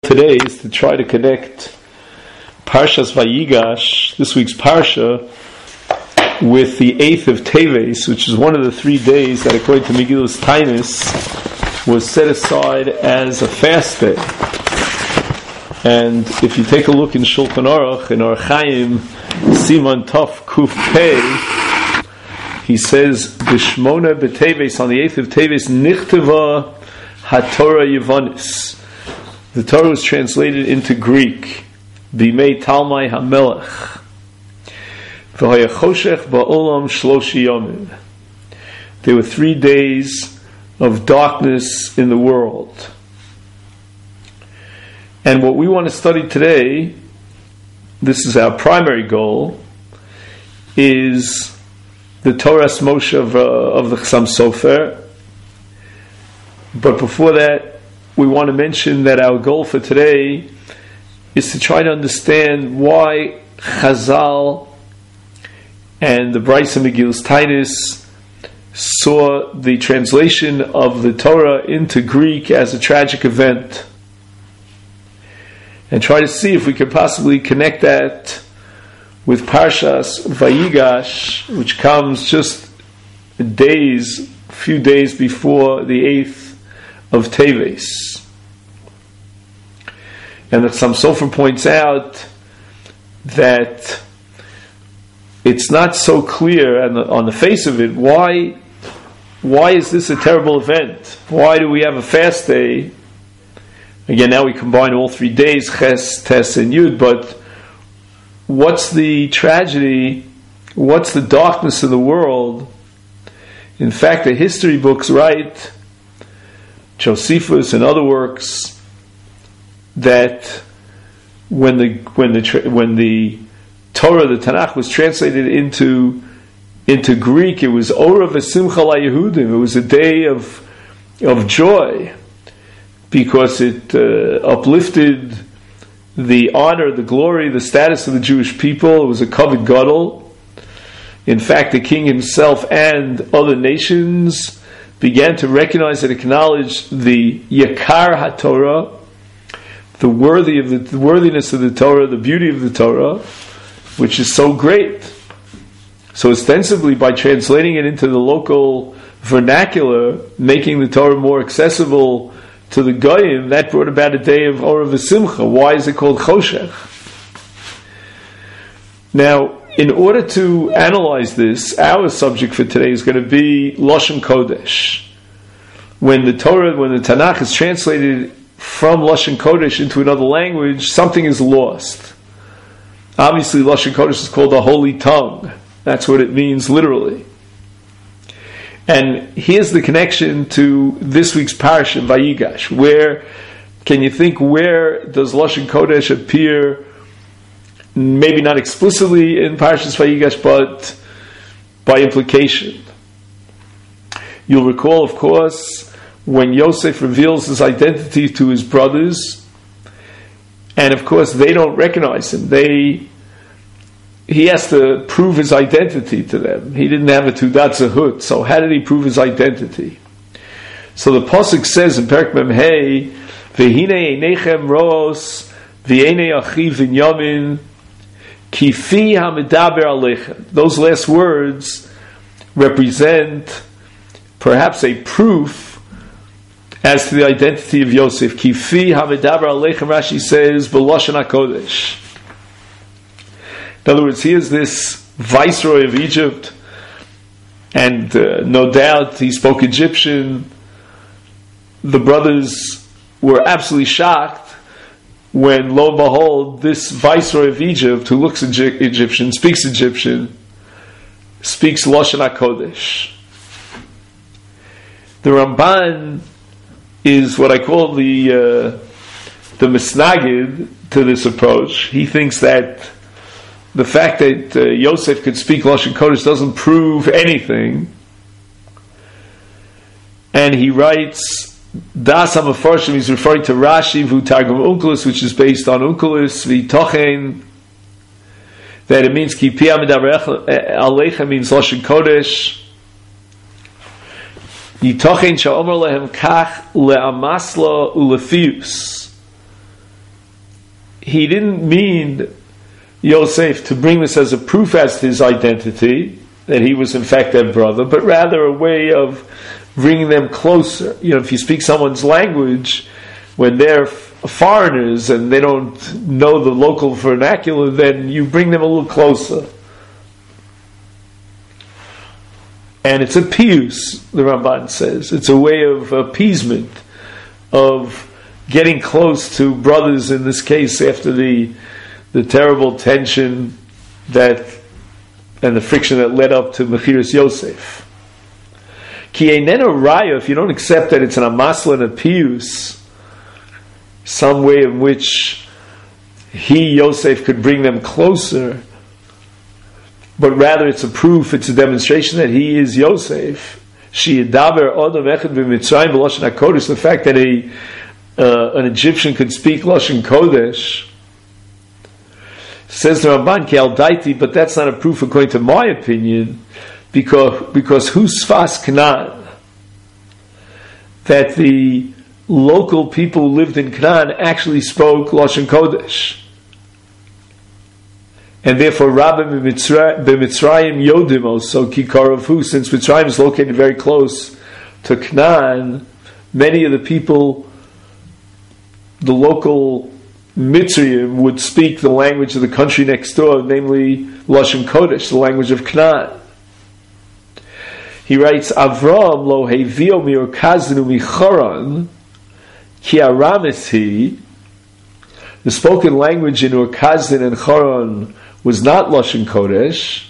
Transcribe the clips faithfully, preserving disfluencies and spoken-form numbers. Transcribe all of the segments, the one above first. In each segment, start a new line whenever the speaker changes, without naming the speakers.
Today is to try to connect Parshas Vayigash, this week's Parsha, with the eighth of Teves, which is one of the three days that, according to Megillas Tainus, was set aside as a fast day. And if you take a look in Shulchan Aruch, in Orach Chaim, Siman Tov Kuf Pei, he says, B'shmona b'Teves, on the eighth of Teves, Nichteva HaTorah Yevonis. The Torah was translated into Greek. Bimei Talmai HaMelech. V'haya choshech ba'olam shloshi yomim. There were three days of darkness in the world. And what we want to study today, this is our primary goal, is the Torah's Moshe of, uh, of the Chassam Sofer. But before that, we want to mention that our goal for today is to try to understand why Chazal and the Brais and Megillas Tainus saw the translation of the Torah into Greek as a tragic event, and try to see if we could possibly connect that with Parshas Vayigash, which comes just days, a few days before the eighth of Teves. And the Chassam Sofer points out that it's not so clear on the, on the face of it, why why is this a terrible event? Why do we have a fast day? Again, now we combine all three days, Ches, Tes, and Yud, but what's the tragedy? What's the darkness of the world? In fact, the history books write, Josephus and other works, that when the when the when the Torah, the Tanakh, was translated into into Greek, it was Ora v'Simcha LaYehudim. It was a day of of joy because it uh, uplifted the honor, the glory, the status of the Jewish people. It was a kavod gadol. In fact, the king himself and other nations began to recognize and acknowledge the Yakar HaTorah, the worthy of the, the worthiness of the Torah, the beauty of the Torah, which is so great. So ostensibly, by translating it into the local vernacular, making the Torah more accessible to the Goyim, that brought about a day of Ora v'Simcha. Why is it called Choshech? Now, in order to analyze this, our subject for today is going to be Lashon Kodesh. When the Torah, when the Tanakh is translated from Lashon Kodesh into another language, something is lost. Obviously, Lashon Kodesh is called the Holy Tongue. That's what it means literally. And here's the connection to this week's Parsha, Vayigash. Where, can you think, where does Lashon Kodesh appear? Maybe not explicitly in Parshas Vayigash, but by implication. You'll recall, of course, when Yosef reveals his identity to his brothers, and of course they don't recognize him. They, he has to prove his identity to them. He didn't have a Tudat Zahut, so how did he prove his identity? So the Pasuk says in Perek Mem Hey, V'hinei einechem roos, v'einei achiv v'inyamin, Kifi hamidaber aleichem. Those last words represent perhaps a proof as to the identity of Yosef. Kifi hamidaber aleichem, Rashi says, b'lashon HaKodesh. In other words, here's this viceroy of Egypt, and uh, no doubt he spoke Egyptian. The brothers were absolutely shocked when, lo and behold, this viceroy of Egypt, who looks Egy- Egyptian, speaks Egyptian, speaks Lashon HaKodesh. The Ramban is what I call the uh, the misnagid to this approach. He thinks that the fact that uh, Yosef could speak Lashon Kodesh doesn't prove anything. And he writes, Das HaMefarshim, he's referring to Rashi, Vu Targum Unkelos, which is based on Unkelos, V'tochen, that it means Ki pi hamidaber aleichem means Lashon Kodesh. Yitochen sha'omer lehem kach le'amasla ulefius. he didn't mean Yosef to bring this as a proof as to his identity, that he was in fact their brother, but rather a way of bringing them closer. You know, if you speak someone's language, when they're foreigners and they don't know the local vernacular, then you bring them a little closer. And it's a pius, the Ramban says. It's a way of appeasement, of getting close to brothers, in this case, after the the terrible tension that and the friction that led up to Mechiras Yosef. Ki einena raya, if you don't accept that it's an amasla and a pius, some way in which he, Yosef, could bring them closer, but rather it's a proof, it's a demonstration that he is Yosef. She yadaber odom echad b'mitzrayim b'lashon hakodesh. The fact that a uh, an Egyptian could speak lashon kodesh, says the Ramban ki al daiti, but that's not a proof according to my opinion, because because who's sfas Canaan, that the local people who lived in Canaan actually spoke lashon kodesh. And therefore, Rabbi b'Mitzrayim Yodim also Kikarav Hu, since Mitzrayim is located very close to Canaan, many of the people, the local Mitzrayim, would speak the language of the country next door, namely Lashon Kodesh, the language of Canaan. He writes, Avram lo hevio mi'orkazinu michoron ki aramis he. The spoken language in Urkazin and Choron was not Lashon Kodesh,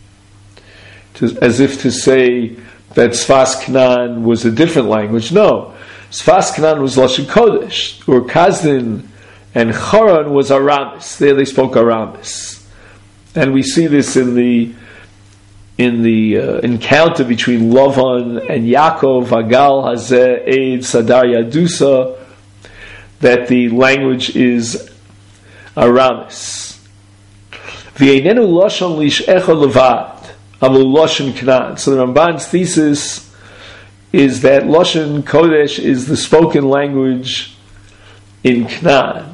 as if to say that Sfas Canaan was a different language. No, Sfas Canaan was Lashon Kodesh. Urkazin and Choron was Aramis. There they spoke Aramis, and we see this in the in the uh, encounter between Lavan and Yaakov, Agal Hazeh Eid Sadar Yadusa, that the language is Aramis. V'einenu lashon lish'echa levad, avu lashon Canaan. So the Ramban's thesis is that Lashon Kodesh is the spoken language in Canaan.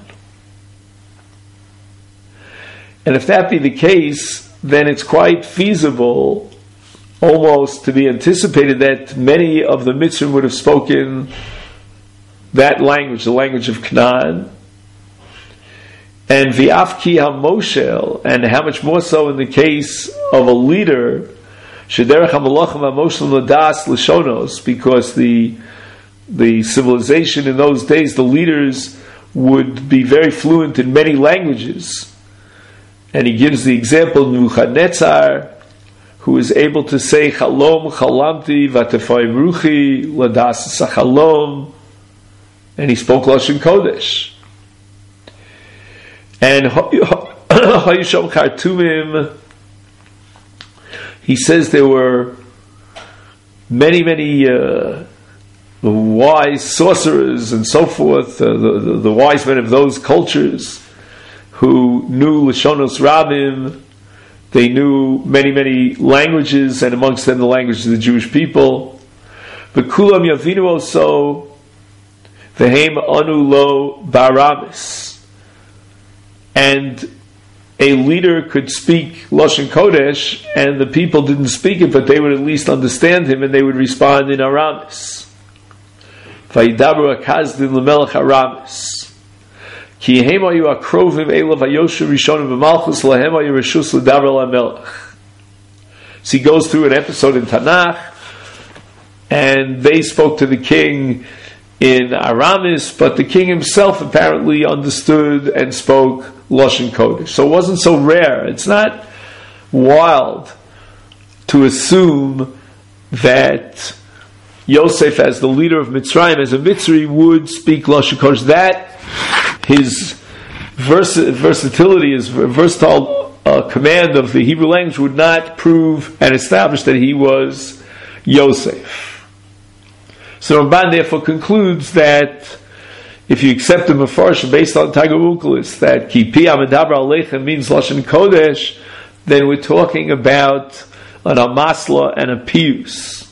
And if that be the case, then it's quite feasible, almost to be anticipated, that many of the Mitzrayim would have spoken that language, the language of Canaan. And v'afki ha-moshel, and how much more so in the case of a leader, shederech ha-malachim ha-moshel nadas l'shonos, because the the civilization in those days, the leaders would be very fluent in many languages. And he gives the example of Nebuchadnezzar, who is able to say chalom chalamti vatefai ruchi ladas sachalom, and he spoke Lashon Kodesh. And Hayisham Khartoumim, he says there were many, many uh, wise sorcerers and so forth, uh, the, the, the wise men of those cultures, who knew Lashonos Rabim. They knew many, many languages, and amongst them the language of the Jewish people. But Kulam Yavinu also Vehem Anu Lo Baramis. And a leader could speak Lashon Kodesh, and the people didn't speak it, but they would at least understand him, and they would respond in Aramis. Vayidaber Akazdin Lemelech Aramis. Ki yehem ayu akrovim elav hayoshu rishonim b'malchus lahem ayu reshus l'daber lamelech. So he goes through an episode in Tanakh, and they spoke to the king in Aramis, but the king himself apparently understood and spoke Lashon Kodesh. So it wasn't so rare. It's not wild to assume that Yosef, as the leader of Mitzrayim, as a Mitzri, would speak Lashon Kodesh. That his vers- versatility, his versatile uh, command of the Hebrew language would not prove and establish that he was Yosef. So Ramban therefore concludes that if you accept the Mefarshim based on Tiger Ukulis, that Ki pi ha'medaber aleichem means Lashon Kodesh, then we're talking about an Amasla and a Pius.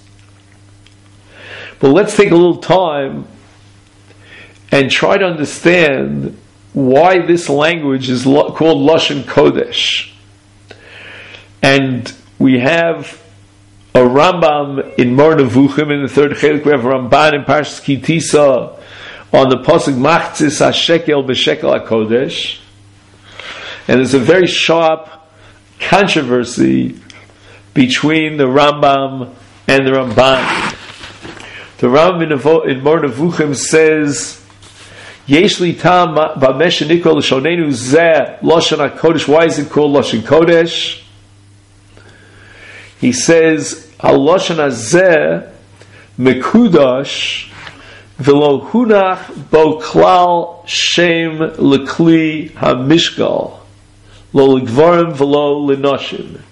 But let's take a little time and try to understand why this language is lo- called Lashon Kodesh. And we have a Rambam in Mor Nevuchim in the third chelik. We have a Ramban in Parshas Ki Tisa on the pasuk Machzis HaShekel B'Shekel HaKodesh. And there's a very sharp controversy between the Rambam and the Ramban. The Rambam in Mor Nevuchim says, Yesh li tam b'meh shenikra l'shonenu zeh Lashon HaKodesh. Why is it called Lashon Kodesh? He says, Haloshon hazeh mekudash v'lo hunach bo klal shem lekli hamishgal lo l'gvarim v'lo l'noshim.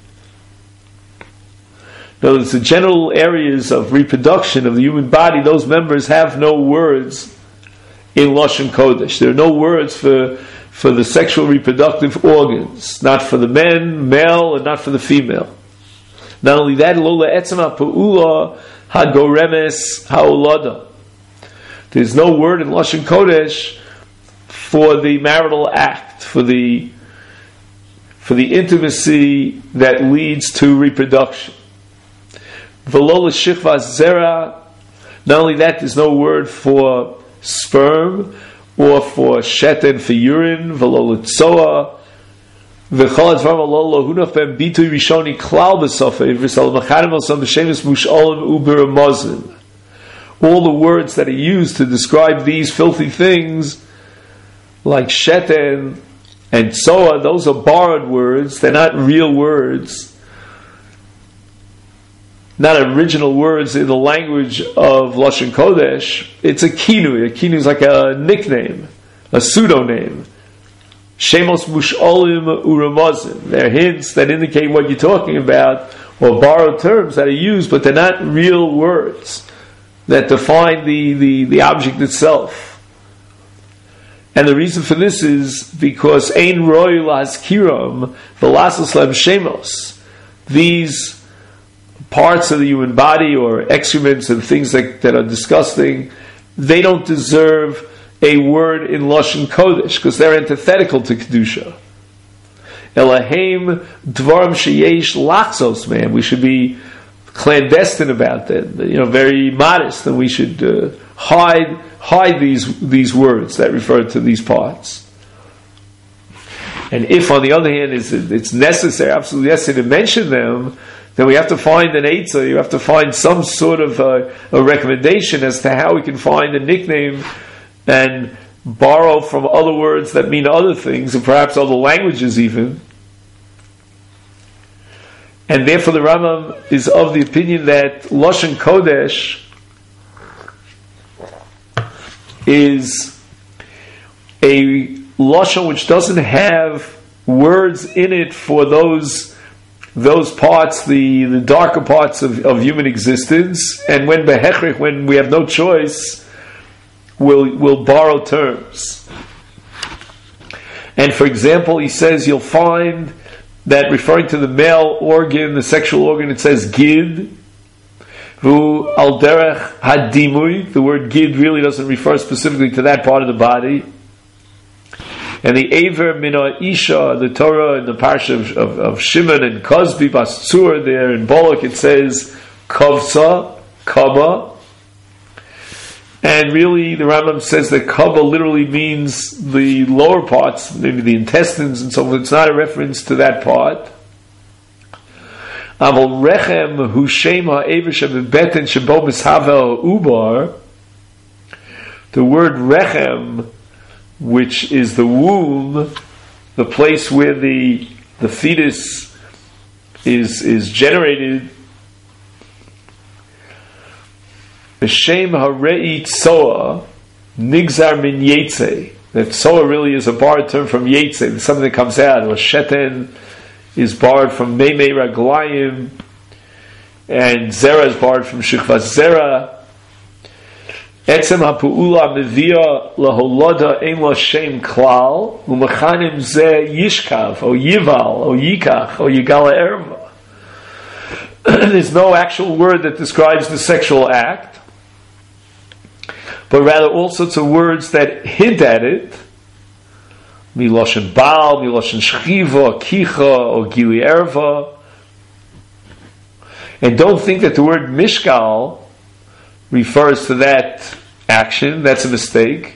Those the general areas of reproduction of the human body, those members have no words in Lashon Kodesh. There are no words for for the sexual reproductive organs, not for the men, male, and not for the female. Not only that, lo le'etzem ha'pu'ula hagoremes ha'olada. There's no word in Lashon Kodesh for the marital act, for the for the intimacy that leads to reproduction. V'lo l'shikvas zera. Not only that, there's no word for sperm or for sheten, for urine. V'lo l'tzoa. V'chol advarim lo lohunach ben bitui rishoni klal b'sofei v'sal machanim al sam b'shemis mushalim u'beramazim. All the words that are used to describe these filthy things, like sheten and tzoa, those are borrowed words. They're not real words, not original words in the language of Lashon Kodesh. It's a kinui. A kinui is like a nickname, a pseudonym. Shemos musholim uramazim. They're hints that indicate what you're talking about, or borrowed terms that are used, but they're not real words that define the, the, the object itself. And the reason for this is because ein roi laskiram v'lasos lem shemos. These parts of the human body, or excrements and things that, that are disgusting, they don't deserve a word in Lashon Kodesh because they're antithetical to Kedusha. Elaheim dvarim sheyesh lachzos, man. We should be clandestine about them, you know, very modest, and we should uh, hide hide these these words that refer to these parts. And if, on the other hand, it's, it's necessary, absolutely necessary to mention them, then we have to find an eitzah. You have to find some sort of uh, a recommendation as to how we can find a nickname and borrow from other words that mean other things, and perhaps other languages even. And therefore the Rambam is of the opinion that Lashon Kodesh is a Lashon which doesn't have words in it for those those parts, the, the darker parts of, of human existence, and when behechrich, when we have no choice, we'll, we'll borrow terms. And for example, he says you'll find that referring to the male organ, the sexual organ, it says gid. Vu al derech hadimui. The word gid really doesn't refer specifically to that part of the body. And the Aver Mina Isha, the Torah in the parsha of, of, of Shimon and Kozbi Basur there in Bolok, it says Kovsa, Kaba. And really the Rambam says that Kaba literally means the lower parts, maybe the intestines and so forth. It's not a reference to that part. Aval Rechem Hu Shem HaEver Shebebeten Shebo Mishavel Ubar. The word Rechem, which is the womb, the place where the the fetus is is generated. B'shem harei tzoa nigzar min yetze. That tzoa really is a borrowed term from yetze. It's something that comes out. Or sheten is borrowed from meimei raglayim, and zera is borrowed from shikvas zera. Etzem ha'pu'ula mevia laholoda ein la shem klal u'mechanim ze yishkav o yival o yikach o yigala erva. There's no actual word that describes the sexual act, but rather all sorts of words that hint at it. miloshen Baal, miloshen Shchiva, Kicha, or Gili Erva. And don't think that the word Mishkal refers to that action. That's a mistake.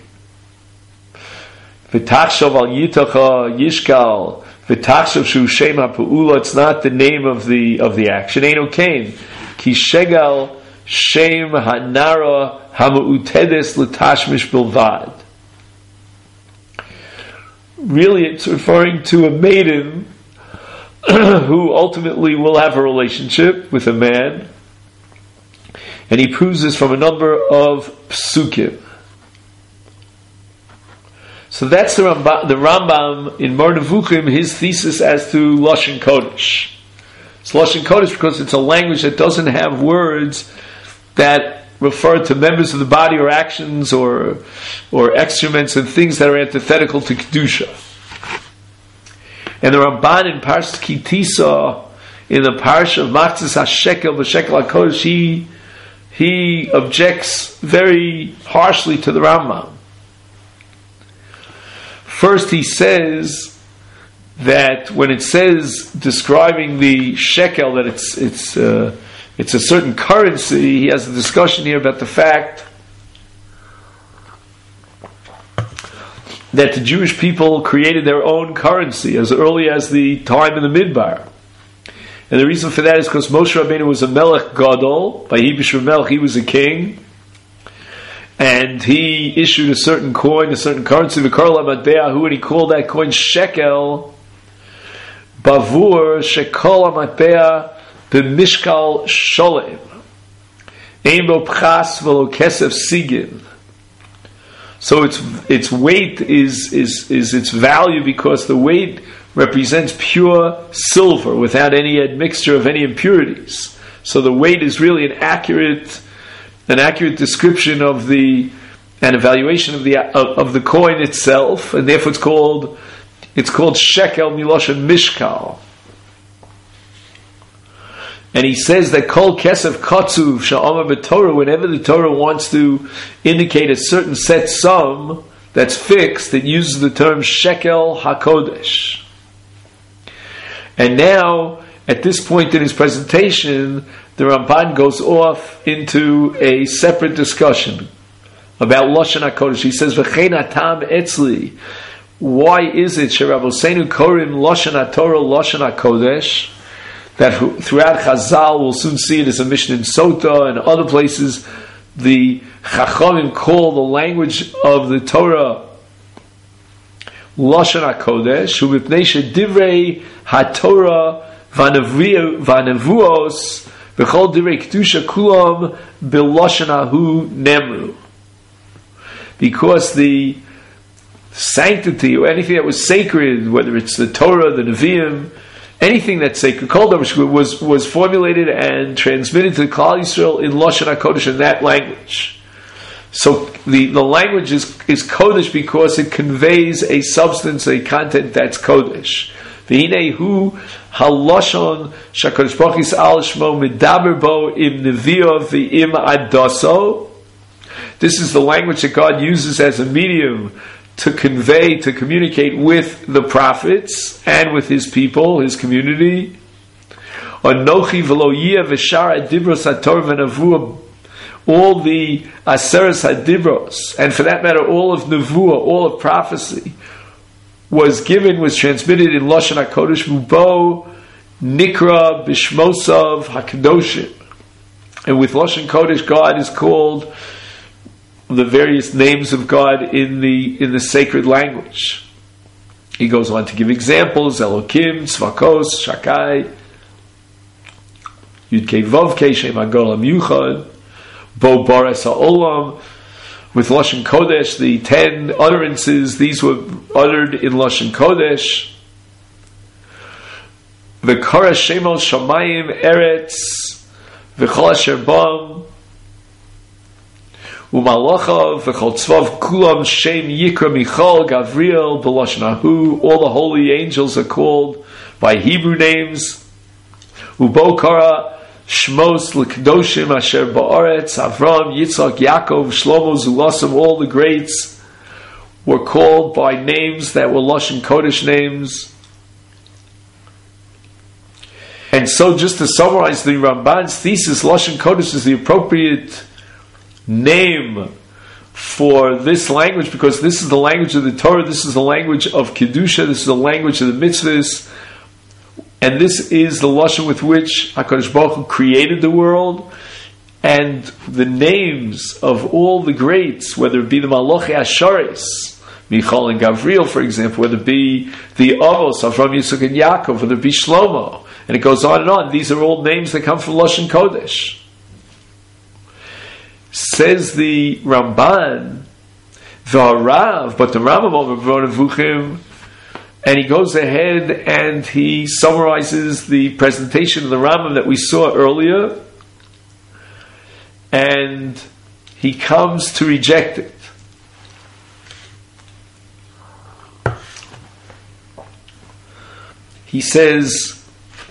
V'tachshav al yitacha yishkal v'tachshav shu shem ha'pu'ula. It's not the name of the of the action. Eino kain ki shegal shem ha'nara ha'mu'utedes l'tashmish bilvad. Really, it's referring to a maiden who ultimately will have a relationship with a man, and he proves this from a number of psukim. So that's the Rambam, the Rambam in Moreh Nevuchim, his thesis as to Lashon Kodesh. It's Lashon Kodesh because it's a language that doesn't have words that refer to members of the body or actions or or excrements and things that are antithetical to Kedusha. And the Ramban in Parshas Ki Tisa, in the Parsha of Machzis HaShekel, the Shekel HaKodesh, he, he objects very harshly to the Rambam. First, he says that when it says describing the shekel that it's it's uh, it's a certain currency, he has a discussion here about the fact that the Jewish people created their own currency as early as the time in the Midbar. And the reason for that is because Moshe Rabbeinu was a Melech Gadol. By Hibish Melech, he was a king. And he issued a certain coin, a certain currency, the Karla Matbeahu, and he called that coin Shekel, Bavur Shekol Matbea B'Mishkal Sholem, Ein Bo Pchas V'Lo Kesef Sigin. So its its weight is is is its value because the weight represents pure silver without any admixture of any impurities. So the weight is really an accurate. An accurate description of the an evaluation of the of, of the coin itself, and therefore it's called it's called shekel miloshen mishkal. And he says that kol kesef katzuv sha'amar b'Torah, whenever the Torah wants to indicate a certain set sum that's fixed, it uses the term shekel hakodesh. And now, at this point in his presentation, the Ramban goes off into a separate discussion about Lashon HaKodesh. He says, V'chein hatam etzli. Why is it, Sheraboseinu korim Lashon HaTorah Lashon HaKodesh, that throughout Chazal, we'll soon see it as a mission in Sota and other places, the Chachamim call the language of the Torah Lashon HaKodesh, hu mipnei shedivrei HaTorah v'nevuos B'chol direi kedusha kulam b'lashon hahu nemru. Because the sanctity or anything that was sacred, whether it's the Torah, the Nevi'im, anything that's sacred, Kol Davar was was formulated and transmitted to Klal Yisrael in Lashon HaKodesh, in that language. So the, the language is, is Kodesh because it conveys a substance, a content that's Kodesh. V'hinehu halashon shakadosh baruch hu al shmo medaber bo im neviah v'im adaso. This is the language that God uses as a medium to convey, to communicate with the prophets and with His people, His community. Anochi v'lo yeh v'shar adibros haTorah v'nevuah. All the aseres hadibros, and for that matter, all of nevuah, all of prophecy, was given, was transmitted in Lashon HaKodesh, Mubo, Nikra, Bishmosav, HaKadoshim. And with Lashon Kodesh, God is called the various names of God in the in the sacred language. He goes on to give examples, Elokim, Tzvakos, Shakai, Yudkei Vovkei, Shem HaGol HaMyuchad, Bo Bares HaOlam. With Lashon Kodesh, the ten utterances, these were uttered in Lashon Kodesh. V'kara Shemol Shamayim Eretz V'chol Asher Bam U'malachav V'chol Tzvav Kulam Shem Yikra Michal Gavriel B'Lashon Hahu. All the holy angels are called by Hebrew names. U'bo Kara Shmos l'kedoshim asher ba'aretz, Avram, Yitzchak, Yaakov, Shlomo, Zulasim, all the greats were called by names that were Lashon Kodesh names. And so, just to summarize the Ramban's thesis, Lashon Kodesh is the appropriate name for this language, because this is the language of the Torah, this is the language of Kedusha, this is the language of the mitzvahs, and this is the Lashon with which HaKadosh Baruch Hu created the world. And the names of all the greats, whether it be the Malachi Asharis, Michal and Gavriel, for example, whether it be the Avos, Avram, Yitzchak, and Yaakov, whether it be Shlomo, and it goes on and on. These are all names that come from Lashon Kodesh. Says the Ramban, V'arav, but the Rambam over V'aravuchim, and he goes ahead and he summarizes the presentation of the Rambam that we saw earlier, and he comes to reject it. He says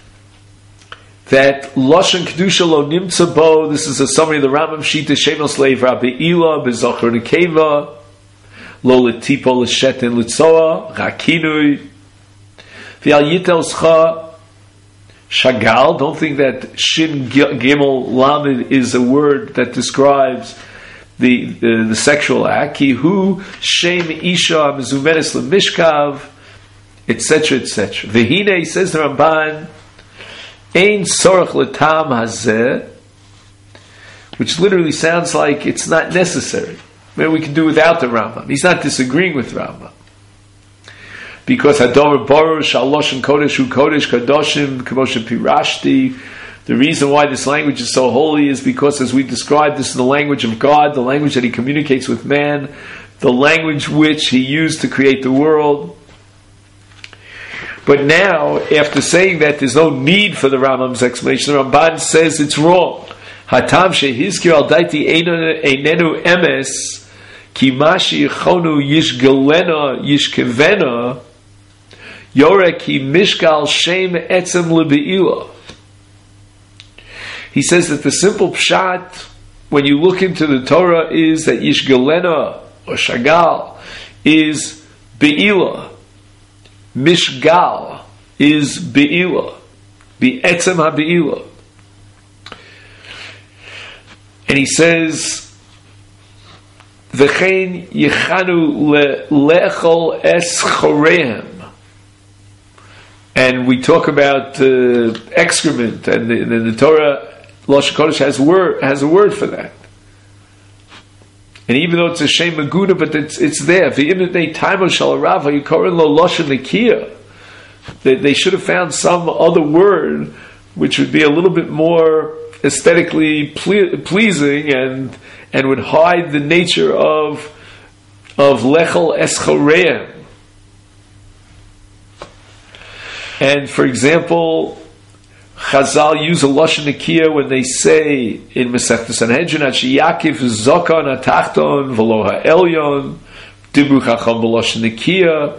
that Lashon Kedusha lo nimtza bo, this is a summary of the Rambam, Shita Shemos Leivra Be'ila, Be'zocher Nekeva, Lo Letipo L'shetin L'tzoa, Rakinui, V'al Yitel Scha, Shagal. Don't think that Shin Gimel Lamed is a word that describes the the, the sexual act. Ki hu Shem Isha Mezumenes LeMishkav, et cetera, et cetera. V'hine, says the Ramban, Ein Sorach L'tam Hazeh, which literally sounds like it's not necessary. Maybe we can do without the Rambam. He's not disagreeing with Rambam. Because Hador Baruch Shalosh and Kodesh Hu Kodesh Kadoshim Kamosha Pirashti. The reason why this language is so holy is because, as we described, this is the language of God, the language that He communicates with man, the language which He used to create the world. But now, after saying that there's no need for the Rambam's explanation, the Ramban says it's wrong. Hatam shehizkir al daiti einenu emes ki mashi yichonu yishgelena yishkevena Yore ki mishgal shem etzem lebeila. He says that the simple pshat, when you look into the Torah, is that yishgalena or shagal is beila, mishgal is beila, be etzem ha-beila. And he says, v'chein yichanu le'echol es chorehem. And we talk about uh, excrement, and the, the, the Torah, Lashon Kodesh has word has a word for that. And even though it's a Shem Maguda, but it's it's there. They, they should have found some other word which would be a little bit more aesthetically ple- pleasing and and would hide the nature of of Lechel Eschoreim. And for example, Chazal use a Lashon Nekiah when they say in Masechta Sanhedrin, Yaakov Zokon Atachton V'lo Ha'elyon Dibru Chacham B'Lashon Nekiah.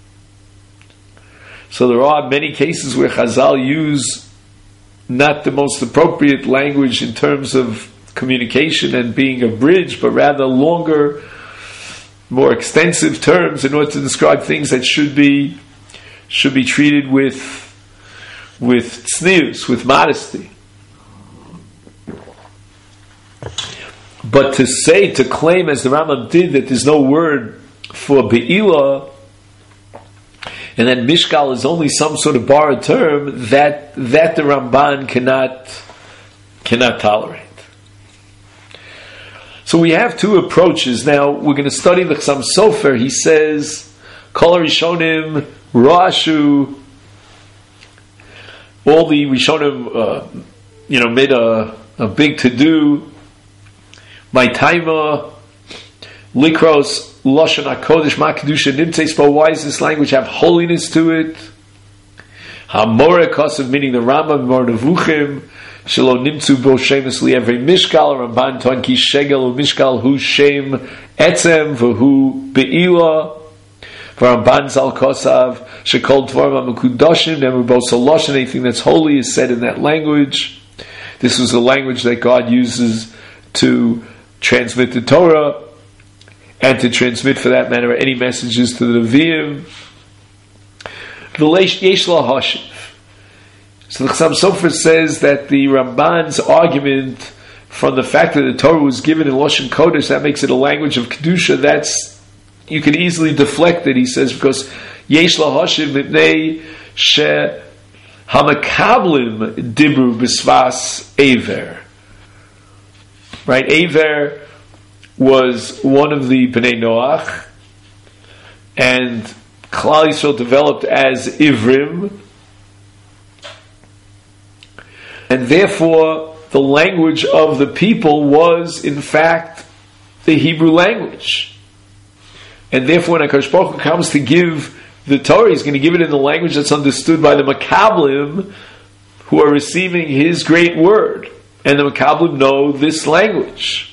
So there are many cases where Chazal use not the most appropriate language in terms of communication and being a bridge, but rather longer, more extensive terms in order to describe things that should be should be treated with with tznius, with modesty. But to say, to claim, as the Rambam did, that there's no word for be'ilah, and then mishkal is only some sort of borrowed term, that that the Ramban cannot cannot tolerate. So we have two approaches. Now we're going to study the Chassam Sofer. He says, Kol Rishonim Rashu. All the Rishonim, uh, you know, made a, a big to do. My taima likros lashon hakodesh ma kedusha nimtzeis bo. Why does this language have holiness to it? Hamore kosav, meaning the Rambam Mor Nevuchim shelo nimtzu bo shemus li every mishkal. Ramban ton ki shegel mishkal hu shem etzem v'hu be'ilah. Ramban zal kosav shekol dvarim haMekudoshim never bo saloshon. Anything that's holy is said in that language. This was the language that God uses to transmit the Torah. and to transmit, for that matter, any messages to the Nevi'im. Yesh la hashiv. So the Chassam Sofer says that the Ramban's argument from the fact that the Torah was given in Lashon Kodesh, that makes it a language of Kedusha, that's, you can easily deflect it, he says, because Yesh la hashiv mipnei she hamakablim dibru b'svas Aver. Right? Aver was one of the Bnei Noach, and Klal Yisrael developed as Ivrim, and therefore the language of the people was in fact the Hebrew language. And therefore when HaKadosh Baruch Hu comes to give the Torah, he's going to give it in the language that's understood by the Makablim, who are receiving his great word. And the Makablim know this language.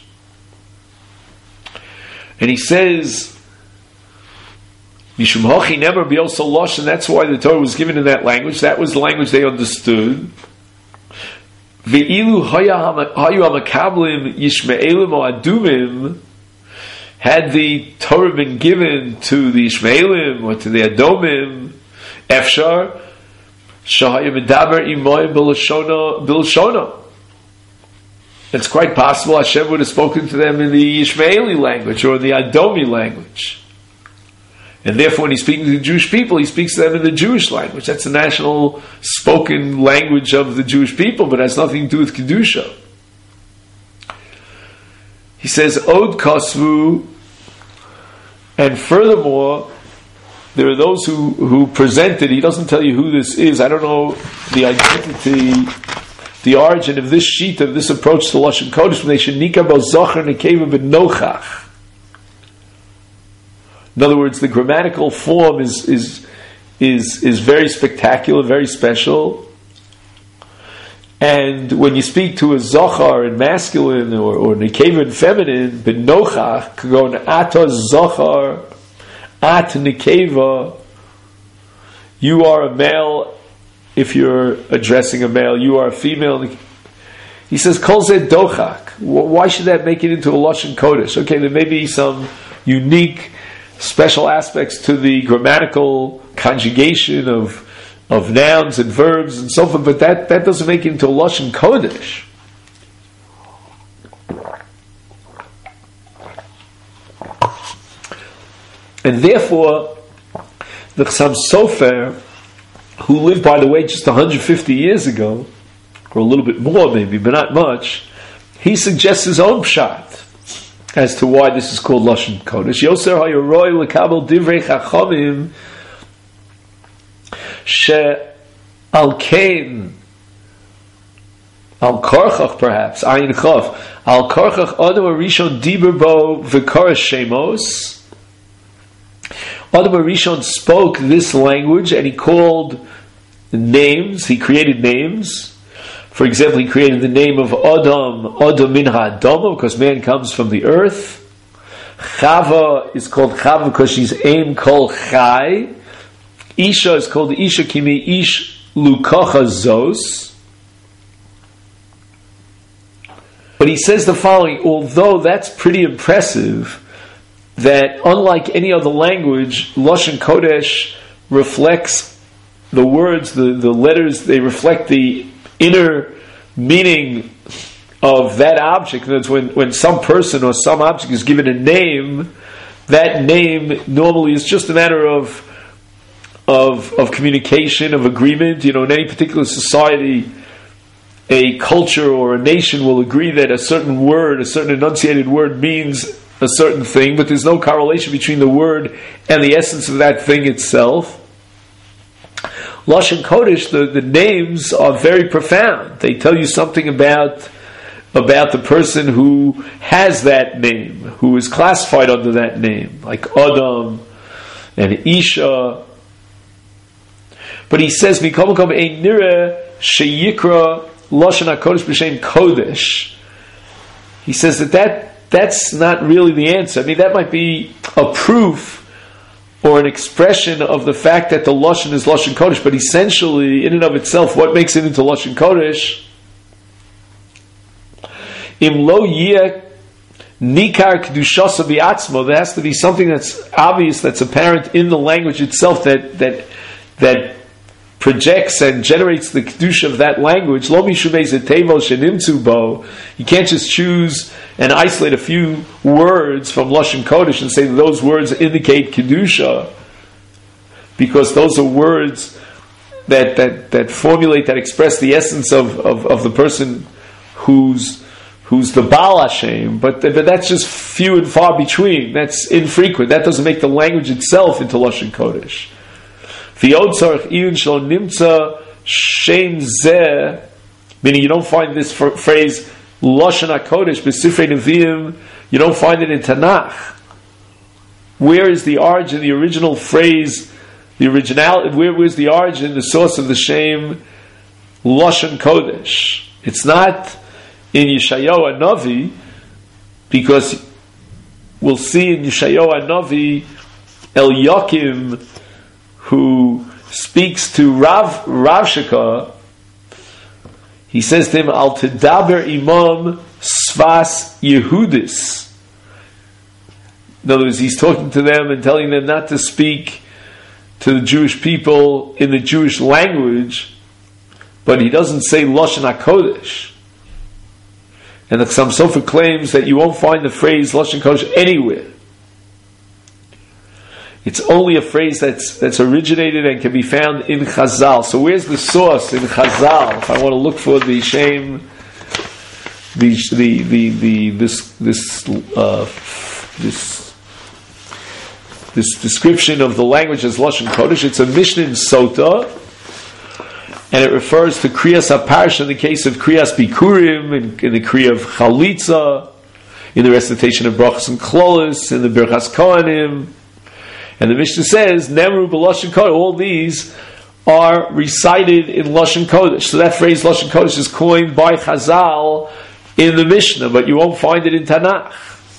And he says, Mishum Hochi never be also losh, and that's why the Torah was given in that language. That was the language they understood. Ve'ilu hayu hamakablim yishme'elim o adumim, had the Torah been given to the Ishmaelim or to the Adomim, Efshar shahaya medaber imoy bilshona. It's quite possible Hashem would have spoken to them in the Ishmaeli language or the Adomi language. And therefore when he's speaking to the Jewish people, he speaks to them in the Jewish language. That's the national spoken language of the Jewish people, but it has nothing to do with Kedusha. He says, Od Kosvu, and furthermore, there are those who, who presented, he doesn't tell you who this is, I don't know the identity, the origin of this sheet, of this approach to Lashon Kodesh, when they should nika bo zocher nekeva b'nochach. In other words, the grammatical form is is is is very spectacular, very special. And when you speak to a zochar in masculine or, or nekeva in feminine, b'nochach, could go ata zochar, at nekeva, you are a male. If you're addressing a male, you are a female. He says, Kol zeh dochak. Why should that make it into a Lashon Kodesh? Okay, there may be some unique, special aspects to the grammatical conjugation of of nouns and verbs and so forth, but that, that doesn't make it into a Lashon Kodesh. And therefore, the Chassam Sofer, who lived, by the way, just one hundred fifty years ago, or a little bit more maybe, but not much, he suggests his own pshat as to why this is called Lashon Kodesh. Yoser hayuroi lekabel divrei chachamim she al kain al korchach, perhaps ayin chav al korchach adam arishon diber bo v'koresh shemos. Adam Arishon spoke this language and he called names, he created names. For example, he created the name of Adam, Adam min ha'adama, because man comes from the earth. Chava is called Chava because she's Aim Kol Chai. Isha is called Isha Kimi Ish Lukacha Zos. But he says the following, although that's pretty impressive, that unlike any other language, Lashon Kodesh reflects the words, the, the letters, they reflect the inner meaning of that object. That's when, when some person or some object is given a name, that name normally is just a matter of of of communication, of agreement. You know, in any particular society, a culture or a nation will agree that a certain word, a certain enunciated word means a certain thing, but there's no correlation between the word and the essence of that thing itself. Lashon Kodesh, the, the names are very profound. They tell you something about about the person who has that name, who is classified under that name, like Adam and Isha. But he says, "Mikom kom ein nira sheyikra Lashon HaKodesh b'shem Kodesh." He says that, that that's not really the answer. I mean, that might be a proof or an expression of the fact that the Lashon is Lashon Kodesh, but essentially, in and of itself, what makes it into Lashon Kodesh? Im lo yeh Nikar Kedushasa Biatzmo, there has to be something that's obvious, that's apparent in the language itself, that that that projects and generates the Kedusha of that language. Lo Mishumei Zetevo Shenimtzu Bo. You can't just choose and isolate a few words from Lashon Kodesh and say that those words indicate Kedusha, because those are words that that, that formulate, that express the essence of, of, of the person who's who's the Baal Hashem, but, but that's just few and far between. That's infrequent. That doesn't make the language itself into Lashon Kodesh. Meaning you don't find this phrase Lashon HaKodesh b'Sifrei Nevi'im, you don't find it in Tanakh. Where is the origin, the original phrase, the original, where was the origin, the source of the Shem Lashon Kodesh? It's not in Yeshayahu HaNavi, because we'll see in Yeshayahu HaNavi Eliakim, who speaks to Rav Rav Shaka, he says to him, Al Tedaber Imam Svas Yehudis. In other words, he's talking to them and telling them not to speak to the Jewish people in the Jewish language, but he doesn't say Lashon HaKodesh. And the Chassam Sofer claims that you won't find the phrase Lashon Kodesh anywhere. It's only a phrase that's that's originated and can be found in Chazal. So where's the source in Chazal? If I want to look for the shame, the the the, the this this uh, this this description of the language as Lashon Kodesh, it's a Mishnah in Sota, and it refers to Kriyas HaParsha in the case of Kriyas Bikurim, in, in the Kriya of Chalitza, in the recitation of Brachos and Klolos, in the Birchas Kohanim. And the Mishnah says, Nemru b'Lashon Kodesh, all these are recited in Lashon Kodesh. So that phrase Lashon Kodesh is coined by Chazal in the Mishnah, but you won't find it in Tanakh.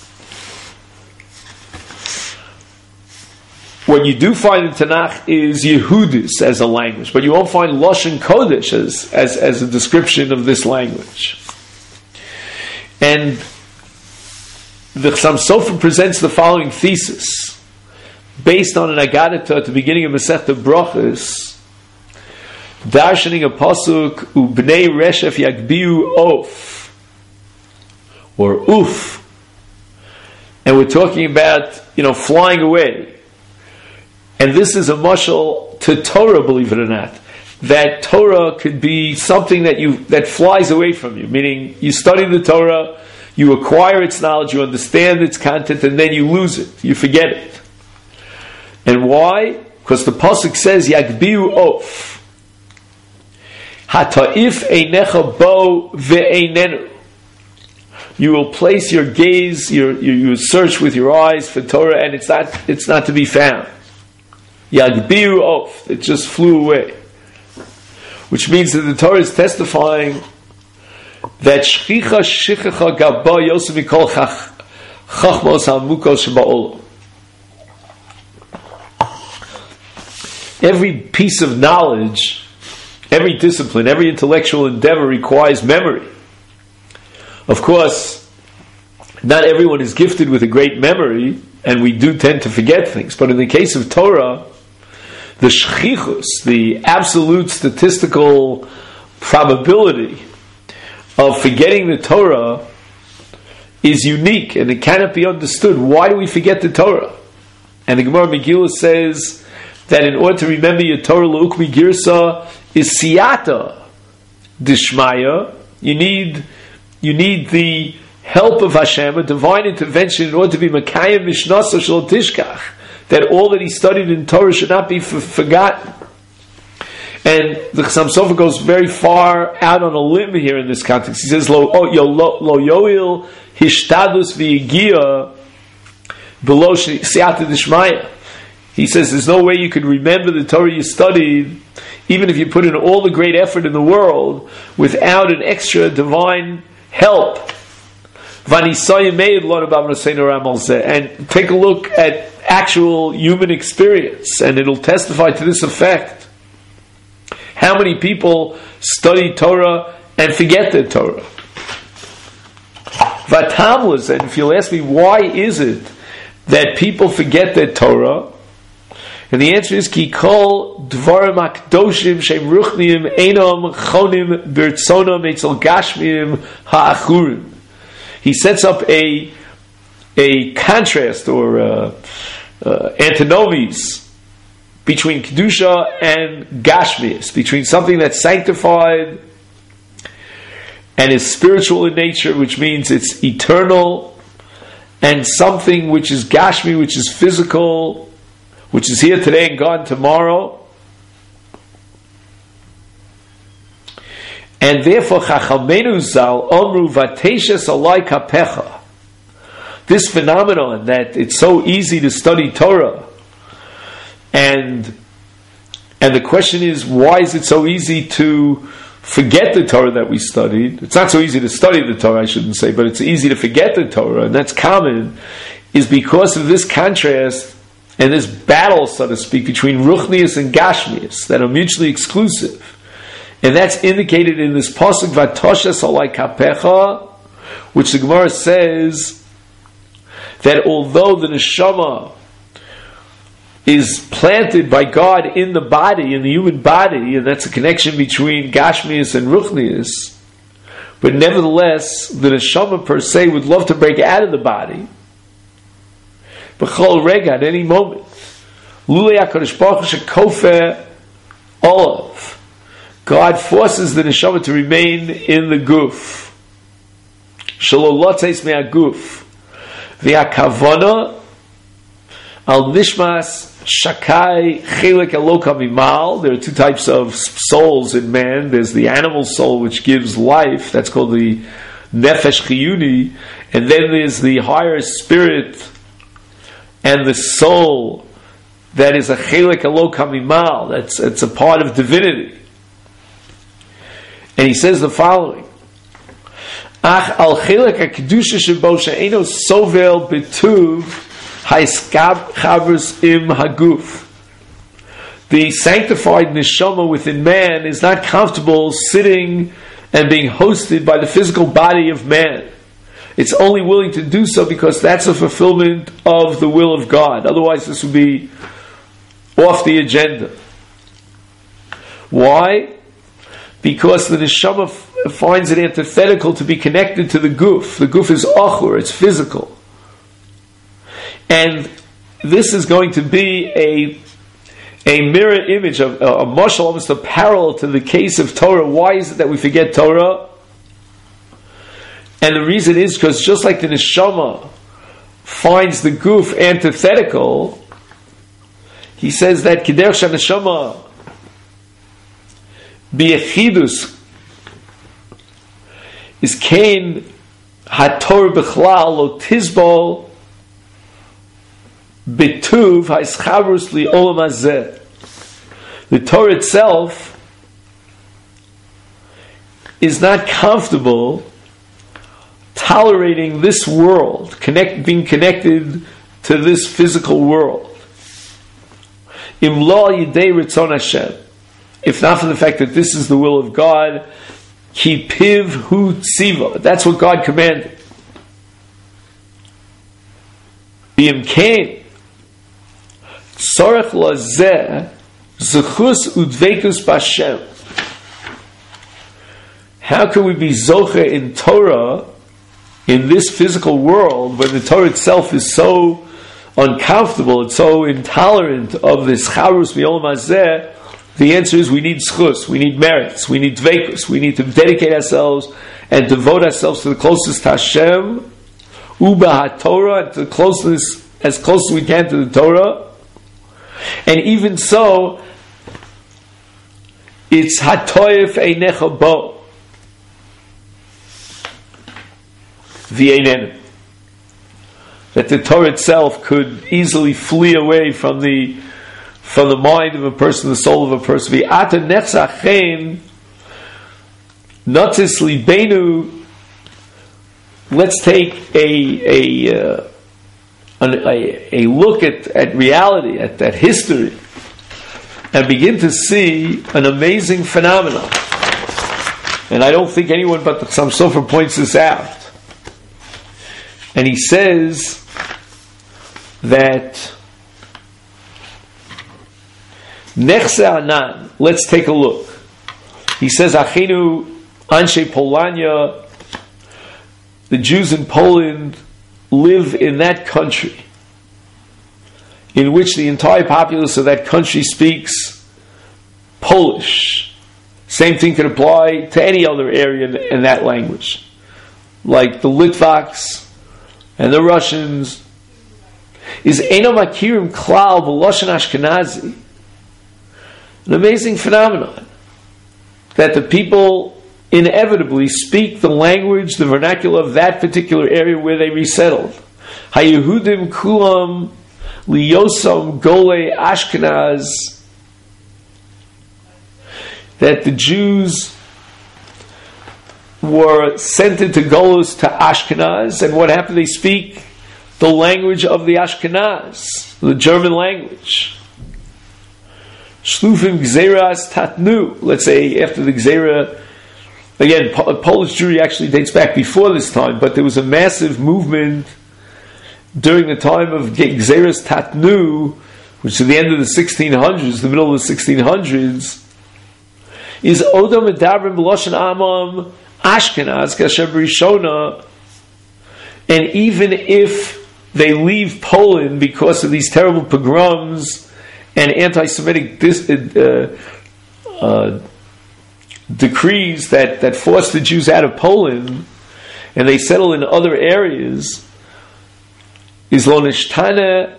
What you do find in Tanakh is Yehudis as a language, but you won't find Lashon Kodesh as, as, as a description of this language. And the Chassam Sofer presents the following thesis, based on an Agadata at the beginning of Masechta Brachos, darshaning a pasuk, Ubnei Reshef Yagbiu Of, or Uf, and we're talking about, you know, flying away. And this is a mashal to Torah, believe it or not. That Torah could be something that you that flies away from you, meaning you study the Torah, you acquire its knowledge, you understand its content, and then you lose it, you forget it. And why? Because the pasuk says Yagbiu Of, Hata'if einecha bo ve'einenu. You will place your gaze, your, you, you search with your eyes for Torah, and it's not it's not to be found. Yagbiu Of, it just flew away. Which means that the Torah is testifying that Shchicha Shichacha Gabba Yosef Mikol Chachmos HaMukos Sheba'olam. Every piece of knowledge, every discipline, every intellectual endeavor requires memory. Of course, not everyone is gifted with a great memory, and we do tend to forget things. But in the case of Torah, the shchichus, the absolute statistical probability of forgetting the Torah is unique, and it cannot be understood. Why do we forget the Torah? And the Gemara Megillah says that in order to remember your Torah l'ukmi girsa is siyata dishmaya. You need you need the help of Hashem, a divine intervention, in order to be makayim mishnasa shel tishkach, that all that he studied in Torah should not be f- forgotten. And the Chassam Sofer goes very far out on a limb here in this context. He says, Lo, oh, yo, lo, lo yoil hishtadus v'yigia below siyata dishmaya. He says there's no way you could remember the Torah you studied, even if you put in all the great effort in the world, without an extra divine help. And take a look at actual human experience, and it'll testify to this effect. How many people study Torah and forget the Torah? Vatamlas, and if you'll ask me why is it that people forget their Torah, and the answer is ki kol dvarim akdoshim shem ruchnim einam chonim birtzonam etzel gashmim ha'achurim. He sets up a a contrast or uh, uh, antinomies between kedusha and gashmias, between something that's sanctified and is spiritual in nature, which means it's eternal, and something which is gashmi, which is physical, which is here today and gone tomorrow. And therefore, Chachamenu Zal Omru Vateshes Alai Kapecha. This phenomenon that it's so easy to study Torah, and and the question is, why is it so easy to forget the Torah that we studied? It's not so easy to study the Torah, I shouldn't say, but it's easy to forget the Torah, and that's common, is because of this contrast and this battle, so to speak, between Ruchnius and Gashmius that are mutually exclusive. And that's indicated in this pasuk Vatoshes Alai Kapecha, which the Gemara says that although the neshama is planted by God in the body, in the human body, and that's a connection between Gashmius and Ruchnius, but nevertheless the neshama per se would love to break out of the body. B'chol rega, at any moment, Lulei HaKadosh Baruch Hu shekofer olav, God forces the neshama to remain in the guf. Shelo lotzeis me'aguf. V'hakavana al nishmas shakai chelek eloka mimal. There are two types of souls in man. There's the animal soul which gives life. That's called the nefesh chiyuni. And then there's the higher spirit and the soul that is a chelek eloka mimal. That's it's a part of divinity. And he says the following: Ach al chelek hakedusha shebo she'eno sovel betuv haiskab chavers im haguf. The sanctified neshama within man is not comfortable sitting and being hosted by the physical body of man. It's only willing to do so because that's a fulfillment of the will of God. Otherwise, this would be off the agenda. Why? Because the neshama f- finds it antithetical to be connected to the guf. The guf is achur, it's physical. And this is going to be a a mirror image, of a, a mashal, almost a parallel to the case of Torah. Why is it that we forget Torah? And the reason is because just like the neshama finds the guf antithetical, he says that kederech shaneshama b'yechidus is kain hator b'chlal lo tizbol b'tuv ha'ischavrus li olam hazeh. The Torah itself is not comfortable tolerating this world, connect, being connected to this physical world. Im lo yidei ritzon Hashem. If not for the fact that this is the will of God, ki piv hu tziva. That's what God commanded. B'im kein tzorech lazeh zechus udveikus b'Hashem. How can we be zoche in Torah in this physical world when the Torah itself is so uncomfortable, it's so intolerant of this charus mi'olam hazeh? The answer is we need schus, we need merits, we need dveikus, we need to dedicate ourselves and devote ourselves to the closest to Hashem, uba haTorah, to the closeness, as close as we can to the Torah. And even so, it's hatoyef einecha bo v'einenu, that the Torah itself could easily flee away from the from the mind of a person, the soul of a person. V'ata nechzachein notis libenu. Let's take a a, uh, an, a a look at, at reality, at that history, and begin to see an amazing phenomenon. And I don't think anyone but the Chassam Sofer points this out. And he says that Nechse Anan, let's take a look. He says, Achenu Anshe Polania, the Jews in Poland live in that country in which the entire populace of that country speaks Polish. Same thing could apply to any other area in, in that language. Like the Litvaks and the Russians. Is Eino Makirim Klal V'Loshen Ashkenazi. An amazing phenomenon. That the people inevitably speak the language, the vernacular of that particular area where they resettled. HaYehudim Kulam Liyosam Gole Ashkenaz. That the Jews were sent into Golus to Ashkenaz, and what happened? They speak the language of the Ashkenaz, the German language. Shlufim Gzeras Tatnu. Let's say after the Gzera, again, Polish Jewry actually dates back before this time, but there was a massive movement during the time of Gzeras Tatnu, which is the end of the sixteen hundreds, the middle of the sixteen hundreds, is Odom Medabrim B'Loshen Amam Ashkenaz Kasher Rishona, and even if they leave Poland because of these terrible pogroms and anti-Semitic dis, uh, uh, decrees that, that forced the Jews out of Poland, and they settle in other areas, is lo nishtana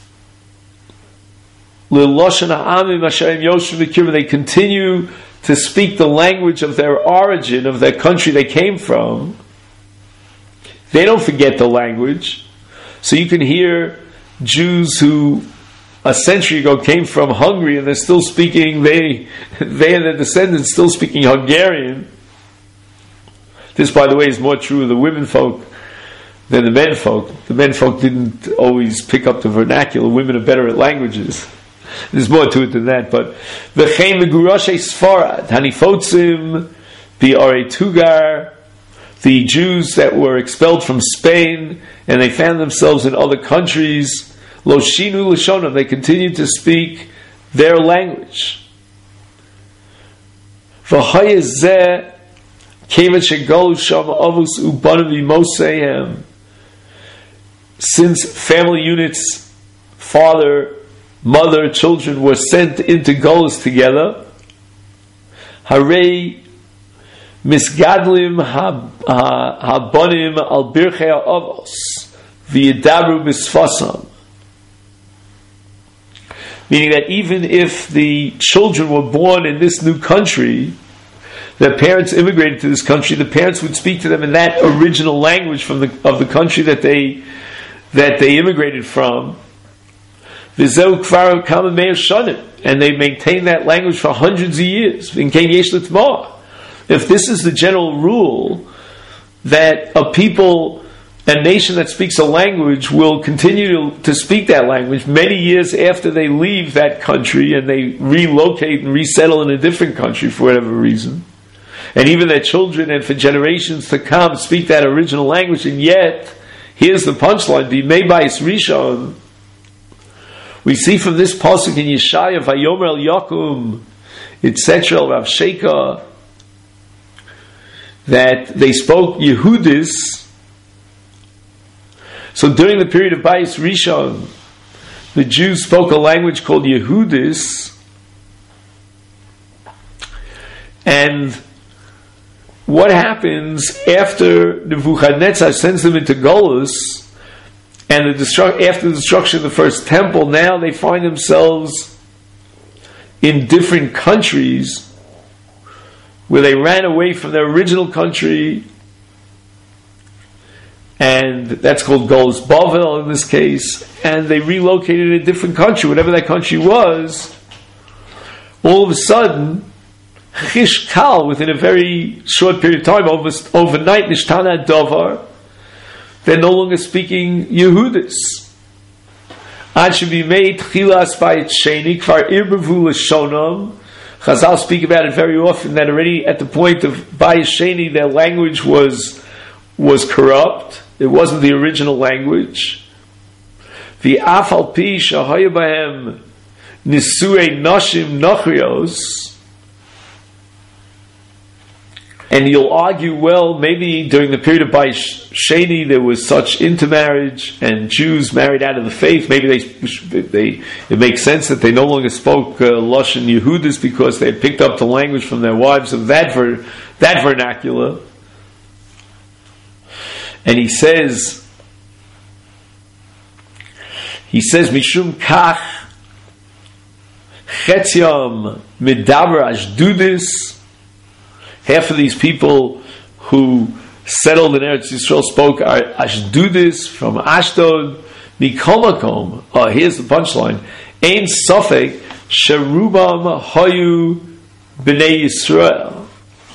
liloshen ha'amim asher yoshev v'kirva. They continue to speak the language of their origin, of their country they came from. They don't forget the language. So you can hear Jews who a century ago came from Hungary and they're still speaking, they, they and their descendants still speaking Hungarian. This, by the way, is more true of the women folk than the men folk. The men folk didn't always pick up the vernacular. Women are better at languages. There's more to it than that, but v'chein megurashe Sfarad hanifotzim bi'arei Tugar, the Jews that were expelled from Spain and they found themselves in other countries, lo shinu l'shonam, they continued to speak their language. V'hayezeh kemet shegolu sham avos ubanim v'mosehem, since family units, father, mother, children were sent into Golus together, Harei misgadlim habonim al birchei ha'avos v'yidabru bisfasam. Meaning that even if the children were born in this new country, their parents immigrated to this country, the parents would speak to them in that original language from the of the country that they that they immigrated from. And they maintain that language for hundreds of years. If this is the general rule, that a people, a nation that speaks a language will continue to, to speak that language many years after they leave that country and they relocate and resettle in a different country for whatever reason, and even their children and for generations to come speak that original language, and yet, here's the punchline, B'mei Bayis Rishon, we see from this pasuk in Yeshaya, Vayomer El Yakum, et cetera, Rav Sheka, that they spoke Yehudis. So during the period of Bayis Rishon, the Jews spoke a language called Yehudis, and what happens after Nebuchadnezzar sends them into Golus, and the destru- after the destruction of the first temple, now they find themselves in different countries where they ran away from their original country, and that's called Golus Bavel in this case, and they relocated in a different country, whatever that country was. All of a sudden, Chish Kal, within a very short period of time, over, overnight, Nishtana Dovar, they're no longer speaking Yehudis. Ad should be made Chilas Bayit Sheni Kvar Irbevu L'Shonam. Chazal speak about it very often, that already at the point of Bayit Sheni, their language was was corrupt. It wasn't the original language. The afal pi shahaya bahem nisue nashim nachrios. And you'll argue, well, maybe during the period of Bais Sheni there was such intermarriage and Jews married out of the faith. Maybe they, they it makes sense that they no longer spoke uh, Lashon Yehudis because they had picked up the language from their wives of that ver, that vernacular. And he says, he says, Mishum Kach Chetziam Medaber Ashdudis. Half of these people who settled in Eretz Yisrael spoke Ashdudis from Ashdod. Mikomakom. Oh, here's the punchline. Ein Sofek Sherubam Hayu Bnei Yisrael.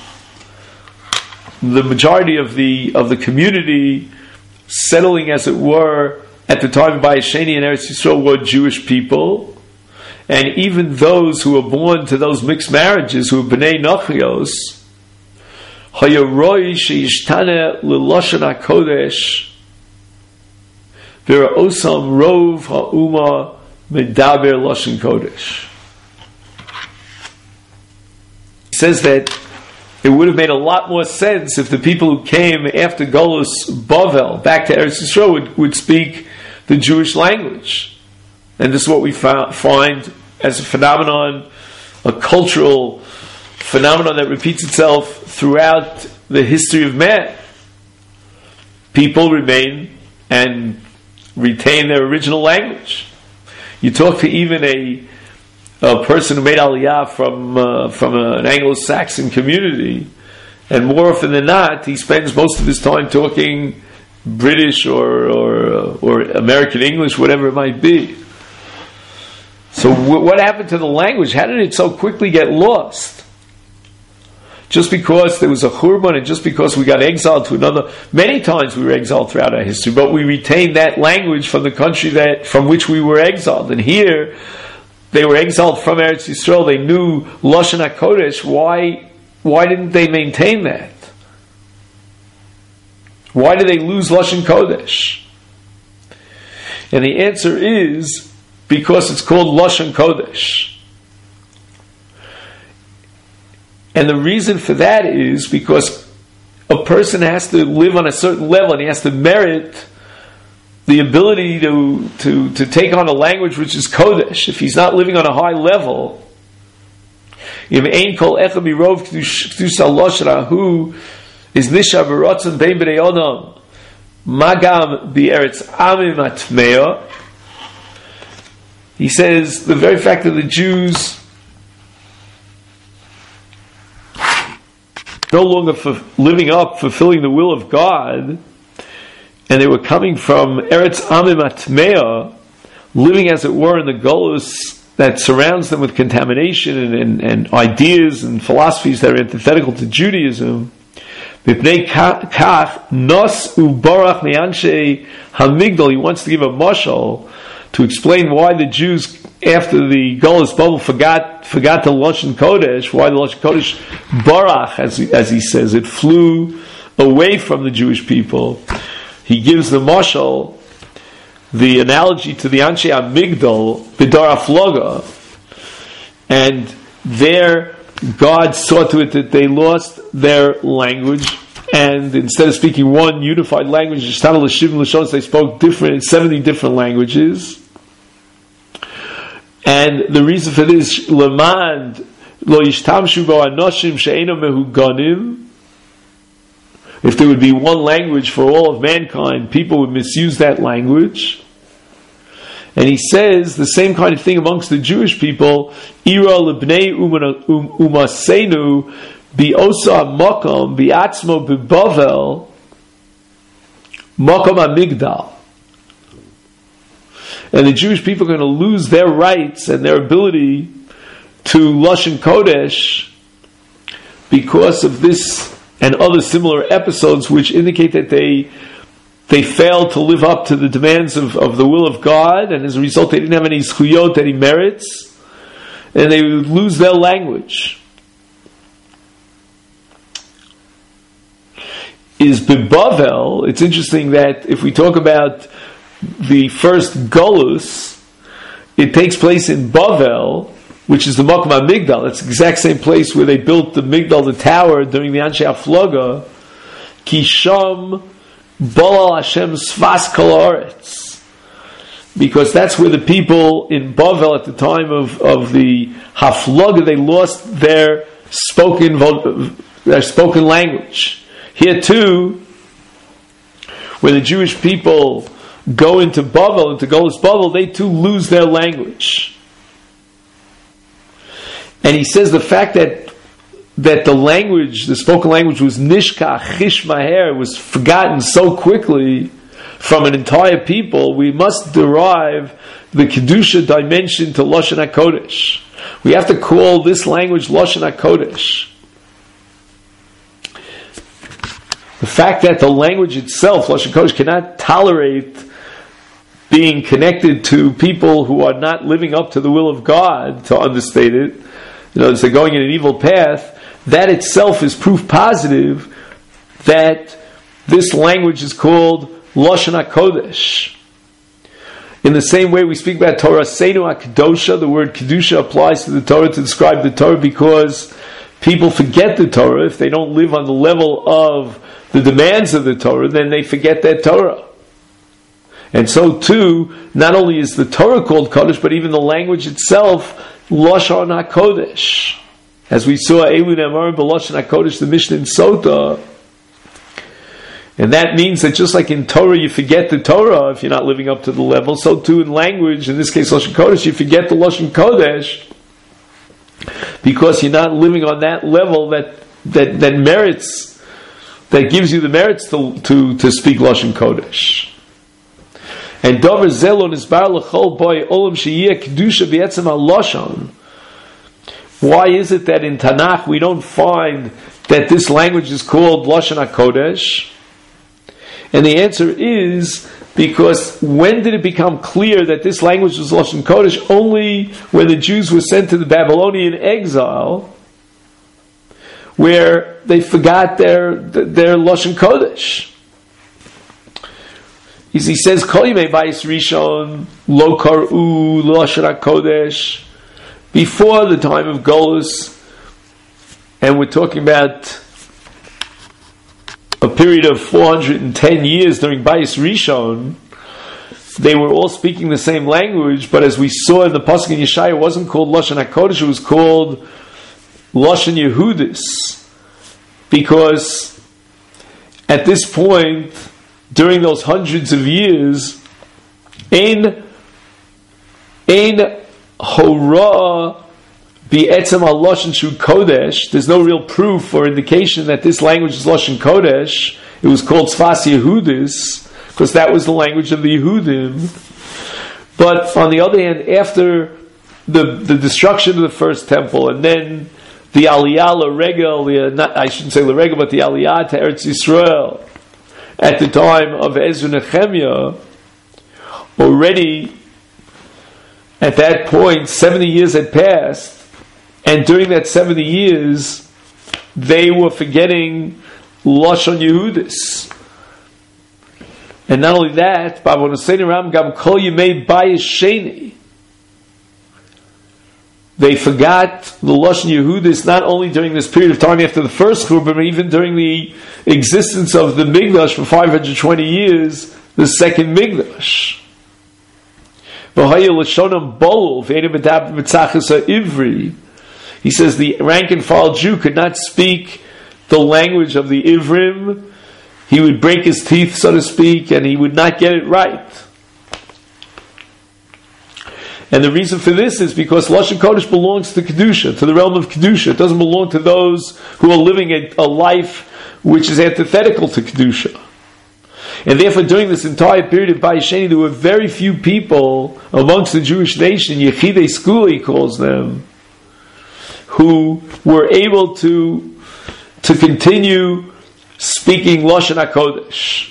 The majority of the of the community settling, as it were, at the time of Bais Sheni in Eretz Yisrael were Jewish people, and even those who were born to those mixed marriages, who were Bnei Nochios, Hayaroi sheishtane leloshen hakodesh v'ra'osam rov ha'uma medaber loshen kodesh. He says that it would have made a lot more sense if the people who came after Golus Bavel back to Eretz Yisrael would, would speak the Jewish language. And this is what we found, find as a phenomenon, a cultural phenomenon that repeats itself throughout the history of man. People remain and retain their original language. You talk to even a, a person who made Aliyah from uh, from a, an Anglo-Saxon community, and more often than not, he spends most of his time talking British or or, uh, or American English, whatever it might be. So, w- what happened to the language? How did it so quickly get lost? Just because there was a churban, and just because we got exiled to another, many times we were exiled throughout our history, but we retained that language from the country that from which we were exiled. And here, they were exiled from Eretz Yisrael. They knew Lashon HaKodesh. Why, why didn't they maintain that? Why did they lose Lashon Kodesh? And the answer is because it's called Lashon Kodesh. And the reason for that is because a person has to live on a certain level, and he has to merit the ability to, to, to take on a language which is Kodesh. If he's not living on a high level, if ein kol echad mirov kedusha lashon hahu is nisha b'rotzon bein b'nei odom magam b'eretz amim atmeya. He says the very fact that the Jews no longer for living up, fulfilling the will of God, and they were coming from Eretz Amim Atmeya, living as it were in the golus that surrounds them with contamination and, and, and ideas and philosophies that are antithetical to Judaism. He wants to give a mashal to explain why the Jews, after the Golus Bubble, forgot forgot the Lashon Kodesh, why the Lashon Kodesh barach, as he, as he says, it flew away from the Jewish people. He gives the mashal, the analogy to the Anshe HaMigdal, B'dar Afloga, and there God saw to it that they lost their language, and instead of speaking one unified language, they spoke different, seventy different languages. And the reason for this, Lamand lo yishtamshu bo anoshim she'eno mehuganim. If there would be one language for all of mankind, people would misuse that language. And he says the same kind of thing amongst the Jewish people. Ira lebnei umasenu bi'osa makom bi'atzmo bi'bavel makom amigdal. And the Jewish people are going to lose their rights and their ability to Lashon Kodesh because of this and other similar episodes which indicate that they they failed to live up to the demands of, of the will of God, and as a result they didn't have any zchuyot, any merits, and they would lose their language. is Bibavel. It's interesting that if we talk about the first Golus, it takes place in Bavel, which is the Makom HaMigdal. It's the exact same place where they built the Migdal, the tower, during the Anshe Afloga. Kisham Balal Hashem Svas Kol Haaretz. Because that's where the people in Bavel at the time of, of the Hafloga, they lost their spoken their spoken language. Here too, where the Jewish people go into Bavel, into Golus Bavel, they too lose their language. And he says the fact that that the language, the spoken language, was nishkach, chish maher, was forgotten so quickly from an entire people, we must derive the Kedusha dimension to Lashon HaKodesh. We have to call this language Lashon HaKodesh. The fact that the language itself, Lashon HaKodesh, cannot tolerate being connected to people who are not living up to the will of God, to understate it, you know, they're going in an evil path, that itself is proof positive that this language is called Lashon HaKodesh. In the same way we speak about Torah Seinu HaKadosha, the word Kedusha applies to the Torah to describe the Torah because people forget the Torah. If they don't live on the level of the demands of the Torah, then they forget that Torah. And so too, not only is the Torah called Kodesh, but even the language itself, Lashon HaKodesh. As we saw, Elun Amar B'Lashon HaKodesh, the Mishnah in Sota. And that means that just like in Torah you forget the Torah if you're not living up to the level, so too in language, in this case Lashon Kodesh, you forget the Lashon Kodesh because you're not living on that level that that, that merits, that gives you the merits to, to, to speak Lashon Kodesh. And Dover Zelon is Bar L'chol Boy Olam Sheyeh Kedusha B'etzem HaLashon. Why is it that in Tanakh we don't find that this language is called Lashon HaKodesh? And the answer is because when did it become clear that this language was Lashon Kodesh? Only when the Jews were sent to the Babylonian exile, where they forgot their their Lashon Kodesh. He says, Kol Yimei Bayis Rishon Lo Kar'u Lashon HaKodesh. Before the time of Golus, and we're talking about a period of four hundred ten years during Bayis Rishon, they were all speaking the same language, but as we saw in the Pasuk in Yeshaya, it wasn't called Lashon HaKodesh, it was called Lashon Yehudis, because at this point, during those hundreds of years, Ein Ein Hora B'etzem HaLashon Shu Kodesh. There's no real proof or indication that this language is Lashon Kodesh. It was called Sfas Yehudis because that was the language of the Yehudim. But on the other hand, after the the destruction of the first temple and then the Aliyah L'Regel, the, not, I shouldn't say L'Regel, but the Aliyah to Eretz Yisrael at the time of Ezra Nehemiah, already at that point, seventy years had passed, and during that seventy years, they were forgetting Lashon Yehudis. And not only that, they forgot the Lashon Yehudis not only during this period of time after the first Churban, but even during the existence of the Mikdash for five hundred twenty years, the second Mikdash. He says the rank and file Jew could not speak the language of the Ivrim. He would break his teeth, so to speak, and he would not get it right. And the reason for this is because Lashon Kodesh belongs to Kedusha, to the realm of Kedusha. It doesn't belong to those who are living a, a life which is antithetical to Kedusha. And therefore, during this entire period of Bayis Sheni, there were very few people amongst the Jewish nation, Yechidei Skula he calls them, who were able to, to continue speaking Lashon HaKodesh.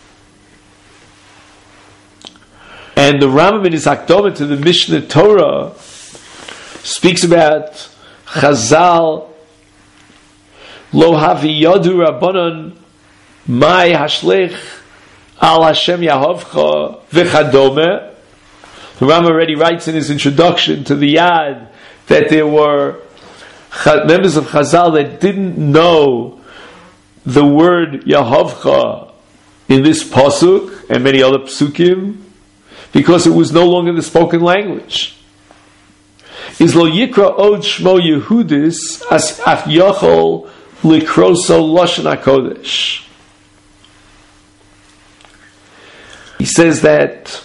And the Rambam in his Akdama to the Mishnah Torah speaks about Chazal Lo Havi Yadu Rabbanon my hashlech al Hashem Yahovcha v'chadome. The Ram already writes in his introduction to the Yad that there were members of Chazal that didn't know the word Yahovcha in this pasuk and many other psukim because it was no longer the spoken language. Is lo yikra od shmo Yehudis as af yochol likroso lashon hakodesh. He says that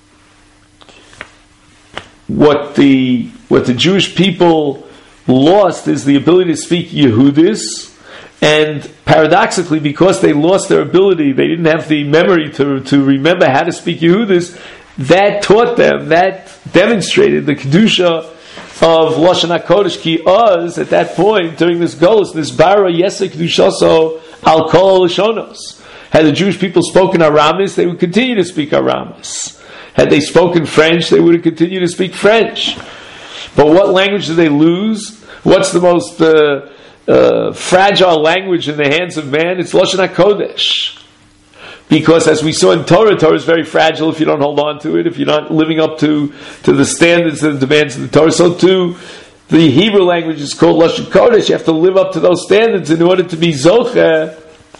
what the what the Jewish people lost is the ability to speak Yehudis, and paradoxically, because they lost their ability, they didn't have the memory to, to remember how to speak Yehudis, that taught them, that demonstrated the Kedusha of Lashon HaKodesh, ki oz, at that point, during this Golus, this Bara Yesek Kedushaso al Kol Lashonos. Had the Jewish people spoken Aramis, they would continue to speak Aramis. Had they spoken French, they would have continued to speak French. But what language did they lose? What's the most uh, uh, fragile language in the hands of man? It's Lashon HaKodesh. Because as we saw in Torah, Torah is very fragile if you don't hold on to it, if you're not living up to, to the standards and the demands of the Torah. So too, the Hebrew language is called Lashon Kodesh. You have to live up to those standards in order to be Zocheh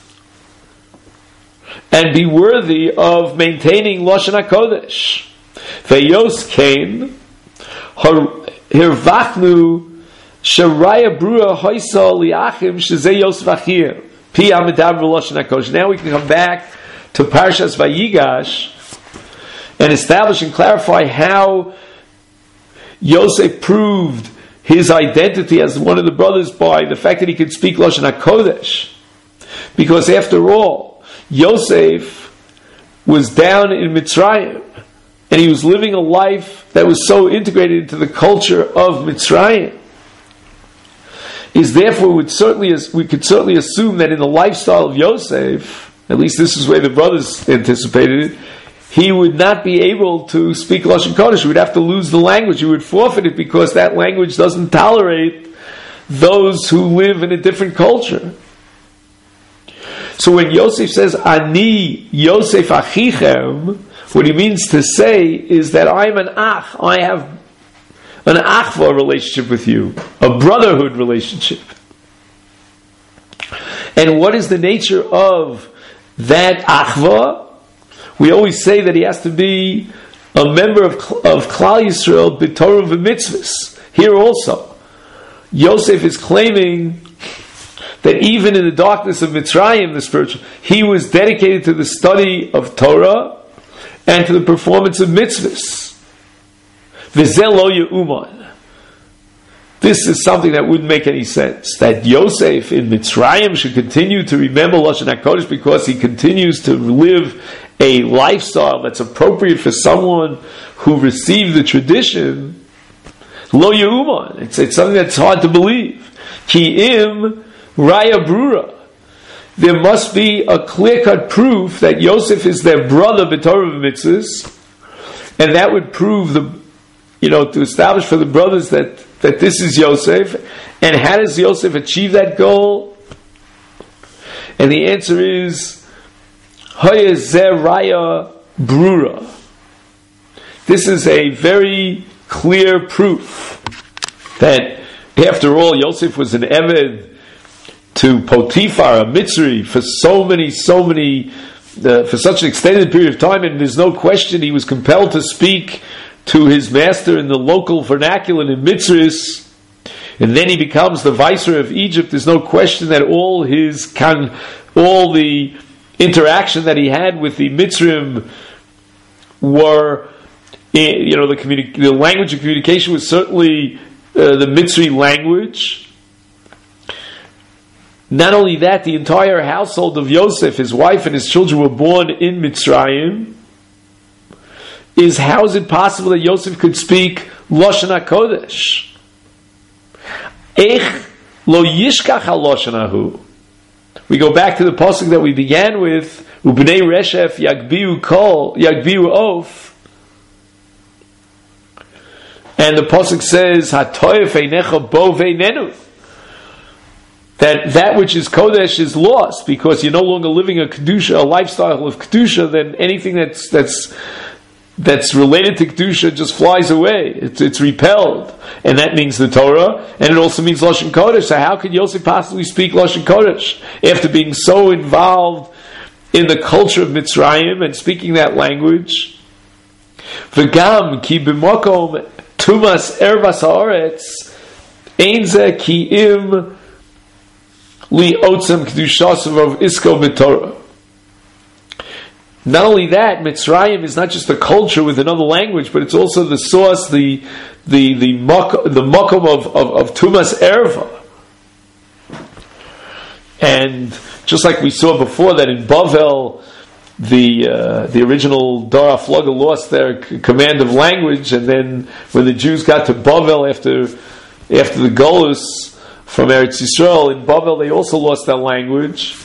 and be worthy of maintaining Lashon HaKodesh. Vayos came, hirvachnu sharaya brura hoisa liachim shezeh Yosef achir pi amidav v'Lashon HaKodesh. Now we can come back to Parshas Vayigash and establish and clarify how Yosef proved his identity as one of the brothers by the fact that he could speak Lashon HaKodesh. Because after all, Yosef was down in Mitzrayim, and he was living a life that was so integrated into the culture of Mitzrayim. Is therefore would certainly we could certainly assume that in the lifestyle of Yosef, at least this is where the brothers anticipated it, he would not be able to speak Lashon Kodesh. He would have to lose the language. He would forfeit it because that language doesn't tolerate those who live in a different culture. So when Yosef says, Ani Yosef Achichem, what he means to say is that I'm an ach, I have an achva relationship with you, a brotherhood relationship. And what is the nature of that achva? We always say that he has to be a member of, of Klal Yisrael, b'Torah v'mitzvahs. Here also, Yosef is claiming that even in the darkness of Mitzrayim, the spiritual, he was dedicated to the study of Torah and to the performance of mitzvahs. V'zeh lo ye'uman. This is something that wouldn't make any sense. That Yosef in Mitzrayim should continue to remember Lashon HaKodesh because he continues to live a lifestyle that's appropriate for someone who received the tradition. Lo ye'uman. It's, it's something that's hard to believe. Ki im Raya Brura. There must be a clear-cut proof that Yosef is their brother b'Torah v'mitzvahs, and that would prove the, you know, to establish for the brothers that, that this is Yosef. And how does Yosef achieve that goal? And the answer is Hoye Zeh Raya Brura. This is a very clear proof that, after all, Yosef was an Eved to Potiphar, a Mitzri, for so many, so many, uh, for such an extended period of time, and there's no question he was compelled to speak to his master in the local vernacular in Mitzris, and then he becomes the viceroy of Egypt. There's no question that all his, con, all the interaction that he had with the Mitzrim were, you know, the, communi- the language of communication was certainly uh, the Mitzri language. Not only that, the entire household of Yosef, his wife and his children, were born in Mitzrayim. Is how is it possible that Yosef could speak Lashon HaKodesh? Eich lo yishkach ha-Lashon hahu. We go back to the pasuk that we began with, Ubnei Reshef yagbiu kol, yagbiu of. And the pasuk says, Hatoyef einecha bo veinenu. that that which is Kodesh is lost because you're no longer living a Kedusha, a lifestyle of Kedusha, then anything that's that's that's related to Kedusha just flies away. It's, it's repelled. And that means the Torah, and it also means Lashon Kodesh. So how could Yosef possibly speak Lashon Kodesh after being so involved in the culture of Mitzrayim and speaking that language? V'gam ki b'mokom tumas ervas haaretz ein ze ki im li otzem kedushasav of isko b'torah. Not only that, Mitzrayim is not just a culture with another language, but it's also the source, the the the mak, the makom of, of, of tumas erva. And just like we saw before, that in Bavel, the uh, the original Dor HaFlaga lost their c- command of language, and then when the Jews got to Bavel after after the Golus from Eretz Yisrael, in Bavel they also lost their language.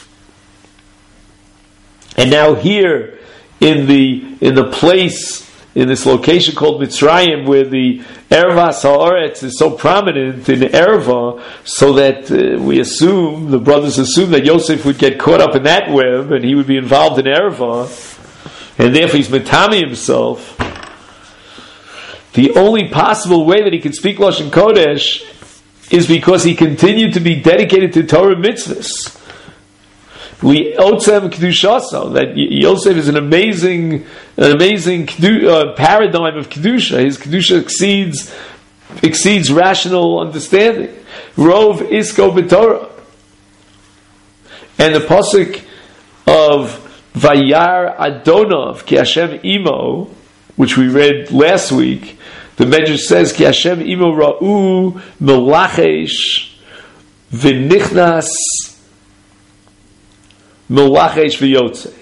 And now here, in the in the place, in this location called Mitzrayim, where the Ervas Haaretz is so prominent in Erva, so that uh, we assume, the brothers assume that Yosef would get caught up in that web, and he would be involved in Erva, and therefore he's Metami himself. The only possible way that he could speak Lashon Kodesh is because he continued to be dedicated to Torah mitzvahs. We otzem kedushaso, that Yosef is an amazing, an amazing uh, paradigm of kedusha. His kedusha exceeds exceeds rational understanding. Rov isko b'torah, and the pasuk of Vayar Adonov ki Hashem imo, which we read last week, the Medrash says ki Hashem imo ra'u melachesh v'nichnas Melachesh v'yotze.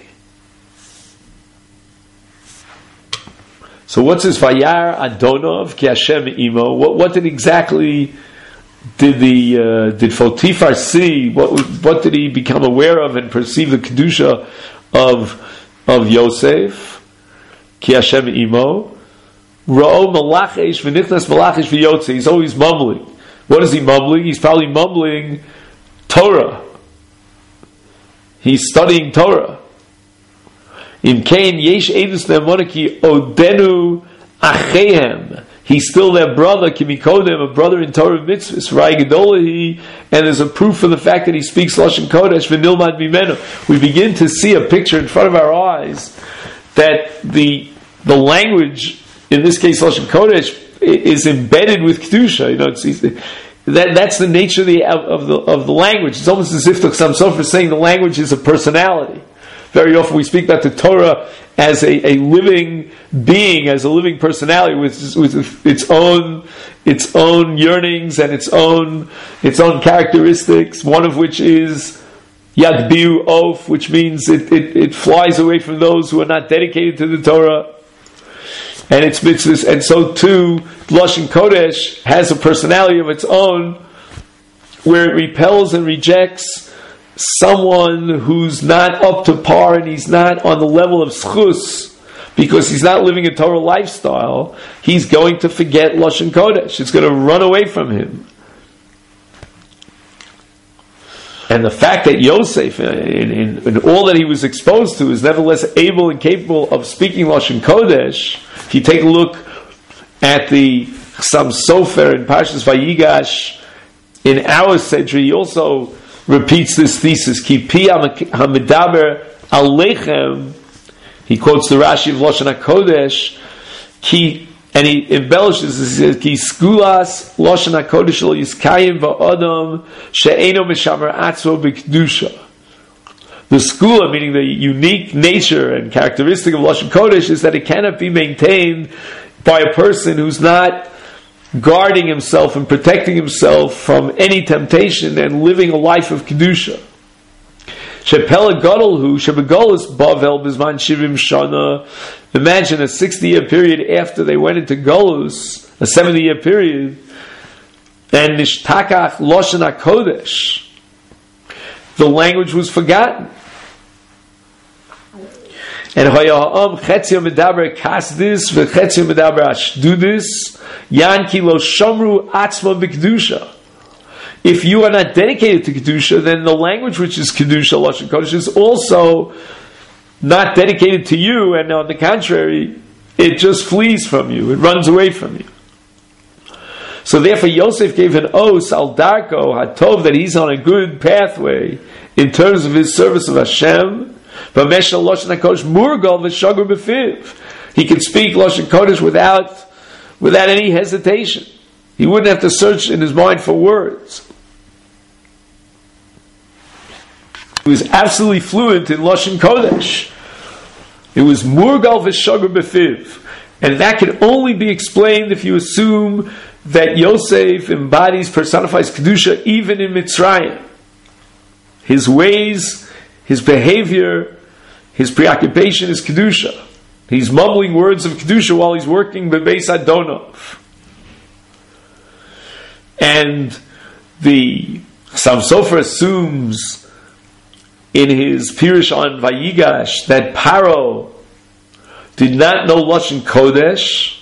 So what's this Vayar Adonov ki Hashem imo? What, what did exactly did the uh, did Potiphar see? What what did he become aware of and perceive the kedusha of of Yosef? Ki Hashem imo. Ra'o Melachesh v'nichnas Melachesh v'yotze. He's always mumbling. What is he mumbling? He's probably mumbling Torah. He's studying Torah. In Cain, yesh edus ne'amonaki odenu achehem. He's still their brother, kimikodem, a brother in Torah mitzvahs. Rai gedolahi, and there's a proof for the fact that he speaks Lashon Kodesh v'nilmad mimenu. We begin to see a picture in front of our eyes that the the language, in this case Lashon Kodesh, is embedded with kedusha. You know, it's, it's That, that's the nature of the, of the of the language. It's almost as if the Chassam Sofer is saying the language is a personality. Very often we speak about the Torah as a, a living being, as a living personality with, with its own its own yearnings and its own its own characteristics. One of which is Yagbiu Of, which means it, it, it flies away from those who are not dedicated to the Torah. And its mitzvahs, and so too, Lashon Kodesh has a personality of its own, where it repels and rejects someone who's not up to par and he's not on the level of schus, because he's not living a Torah lifestyle. He's going to forget Lashon Kodesh. It's going to run away from him. And the fact that Yosef, in, in, in all that he was exposed to, is nevertheless able and capable of speaking Lashon Kodesh. If you take a look at the Chassam Sofer in Parshas Vayigash, in our Sedri, he also repeats this thesis. Ki pi hamidaber aleichem. He quotes the Rashi of Lashon HaKodesh. Ki, and he embellishes. He says, Ki skulas Lashon HaKodesh lo yiskayim va'odam she'eno mishamer atzvo b'kedusha. The skula, meaning the unique nature and characteristic of Lashon Kodesh, is that it cannot be maintained by a person who's not guarding himself and protecting himself from any temptation and living a life of Kedusha. Shepela Gadolhu, Shebegolus Bavel Bizman Shivim Shana. Imagine a sixty-year period after they went into Golus, a seventy-year period, and Nishtakach Lashon HaKodesh. The language was forgotten. And Hayaham Chetzia Medaber Kasdis v'Chetzia Medaber Ashdudis Yanki Lo Shamru Atzma B'Kedusha. if you are not dedicated to Kedusha, then the language which is Kedusha, Lashon Kodesh, is also not dedicated to you, and on the contrary, it just flees from you, it runs away from you. So therefore Yosef gave an oath, al darko hatov, that he's on a good pathway in terms of his service of Hashem. He can speak Lashon Kodesh without, without any hesitation. He wouldn't have to search in his mind for words. He was absolutely fluent in Lashon Kodesh. It was Murgal v'Shagur b'Fiv. And that can only be explained if you assume that Yosef embodies, personifies Kedusha even in Mitzrayim. His ways, his behavior, his preoccupation is Kedusha. He's mumbling words of Kedusha while he's working Bebeis Adonov. And the Chassam Sofer assumes in his Pirush on Vayigash that Paro did not know Lashon Kodesh,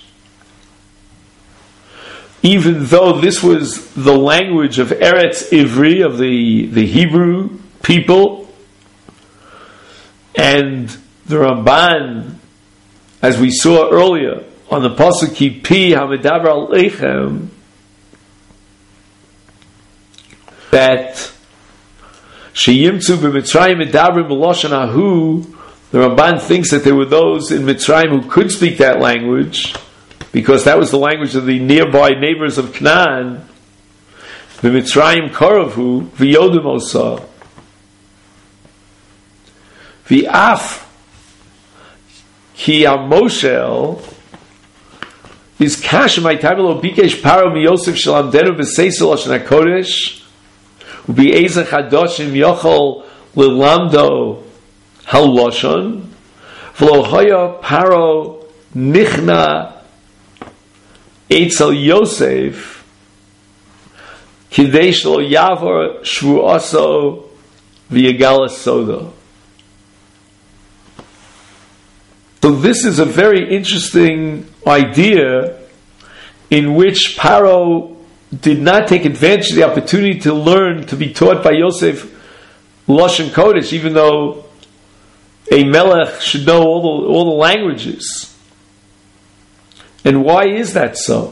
even though this was the language of Eretz Ivri, of the, the Hebrew people. And the Ramban, as we saw earlier, on the Pasuk Ki Pi HaMedaber Aleichem, that Sheyimtzu b'Mitzrayim Medabrim b'Lashon Ahu, the Ramban thinks that there were those in Mitzrayim who could speak that language, because that was the language of the nearby neighbors of Canaan. B'Mitzrayim Koravhu v'Yodem Osa v'Af Ki HaMoshel is Kashem Aitamelo Bikesh Paro Miyosef Shalamdenu v'Seisel Lashon HaKodesh U'Bi'ezeh Chadoshim Yochol Lilamdo Haloshon V'lo Hoya Paro Nichna Eitzel Yosef Kidei Shlo Yavor Shvu'aso V'Yegala Sodo. So this is a very interesting idea in which Paro did not take advantage of the opportunity to learn, to be taught by Yosef Lashon Kodesh, even though a melech should know all the, all the languages. And why is that so?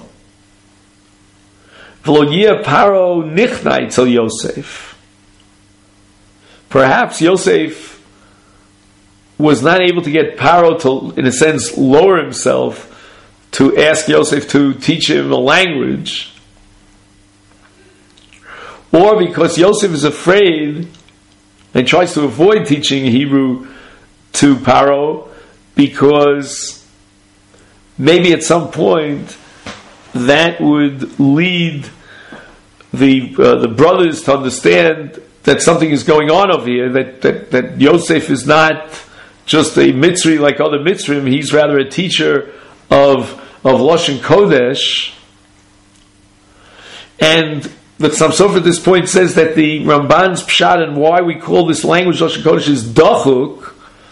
V'lo Paro nichna etzel Yosef. Perhaps Yosef was not able to get Paro to, in a sense, lower himself to ask Yosef to teach him a language, or because Yosef is afraid and tries to avoid teaching Hebrew to Paro, because maybe at some point that would lead the uh, the brothers to understand that something is going on over here, that, that, that Yosef is not just a Mitzri like other Mitzrim, he's rather a teacher of, of Lashon Kodesh. And the Chassam Sofer at this point says that the Ramban's Pshat and why we call this language Lashon Kodesh is Dachuk,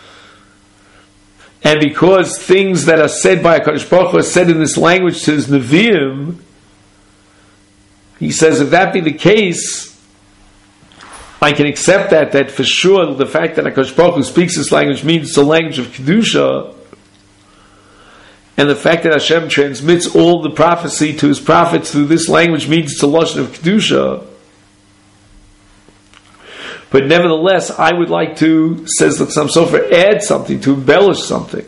and because things that are said by HaKadosh Baruch Hu are said in this language to his Nevi'im, he says if that be the case, I can accept that, that for sure the fact that HaKadosh Baruch Hu speaks this language means it's a language of Kedusha, and the fact that Hashem transmits all the prophecy to his prophets through this language means it's a Lashon of Kedusha. But nevertheless, I would like to, says the Chassam Sofer, add something, to embellish something.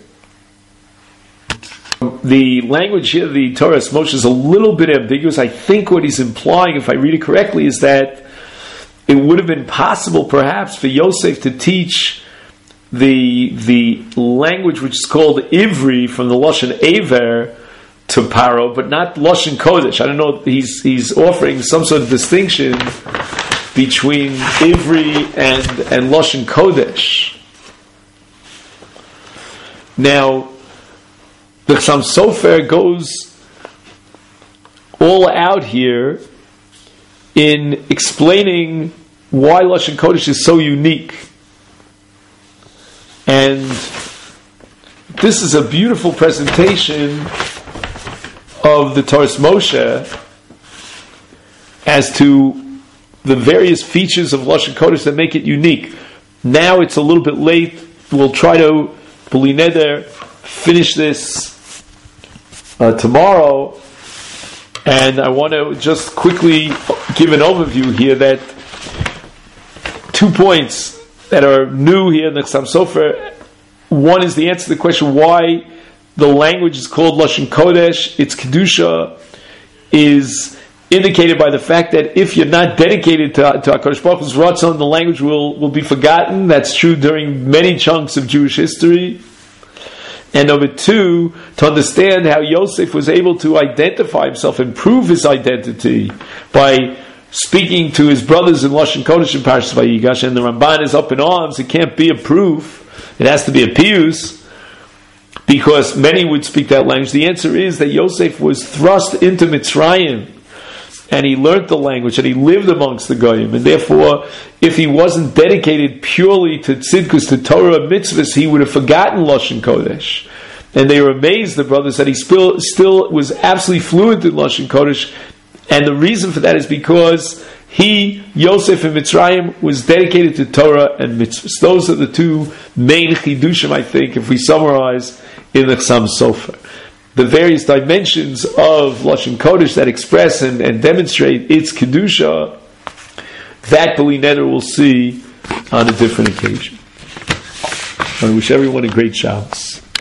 The language here, the Torah Moshe, is a little bit ambiguous. I think what he's implying, if I read it correctly, is that it would have been possible, perhaps, for Yosef to teach the the language which is called Ivri from the Lashon Aver to Paro, but not Lashon Kodesh. I don't know. He's he's offering some sort of distinction between Ivri and and Lashon Kodesh. Now, the Chassam Sofer goes all out here in explaining why Lashon Kodesh is so unique. And this is a beautiful presentation of the Torah Moshe as to the various features of Lashon Kodesh that make it unique. Now it's a little bit late. We'll try to, B'li Neder, finish this uh, tomorrow. And I want to just quickly give an overview here that two points that are new here in the Chassam Sofer. One is the answer to the question why the language is called Lashon Kodesh. Its Kedusha is indicated by the fact that if you're not dedicated to, to HaKadosh Baruch Hu's Ratzon, the language will, will be forgotten. That's true during many chunks of Jewish history. And number two, to understand how Yosef was able to identify himself and prove his identity by speaking to his brothers in Lashon Kodesh in Parshas Vayigash, and the Ramban is up in arms. It can't be a proof. It has to be a piyus, because many would speak that language. The answer is that Yosef was thrust into Mitzrayim, and he learned the language, and he lived amongst the Goyim, and therefore, if he wasn't dedicated purely to tzidkus, to Torah mitzvahs, he would have forgotten Lashon Kodesh. And they were amazed, the brothers, that he still, still was absolutely fluent in Lashon Kodesh, and the reason for that is because he, Yosef in Mitzrayim, was dedicated to Torah and mitzvahs. Those are the two main chidushim, I think, if we summarize in the Chassam Sofer. The various dimensions of Lashon Kodesh that express and, and demonstrate its Kedusha, that B'li Neder will see on a different occasion. I wish everyone a great Shabbos.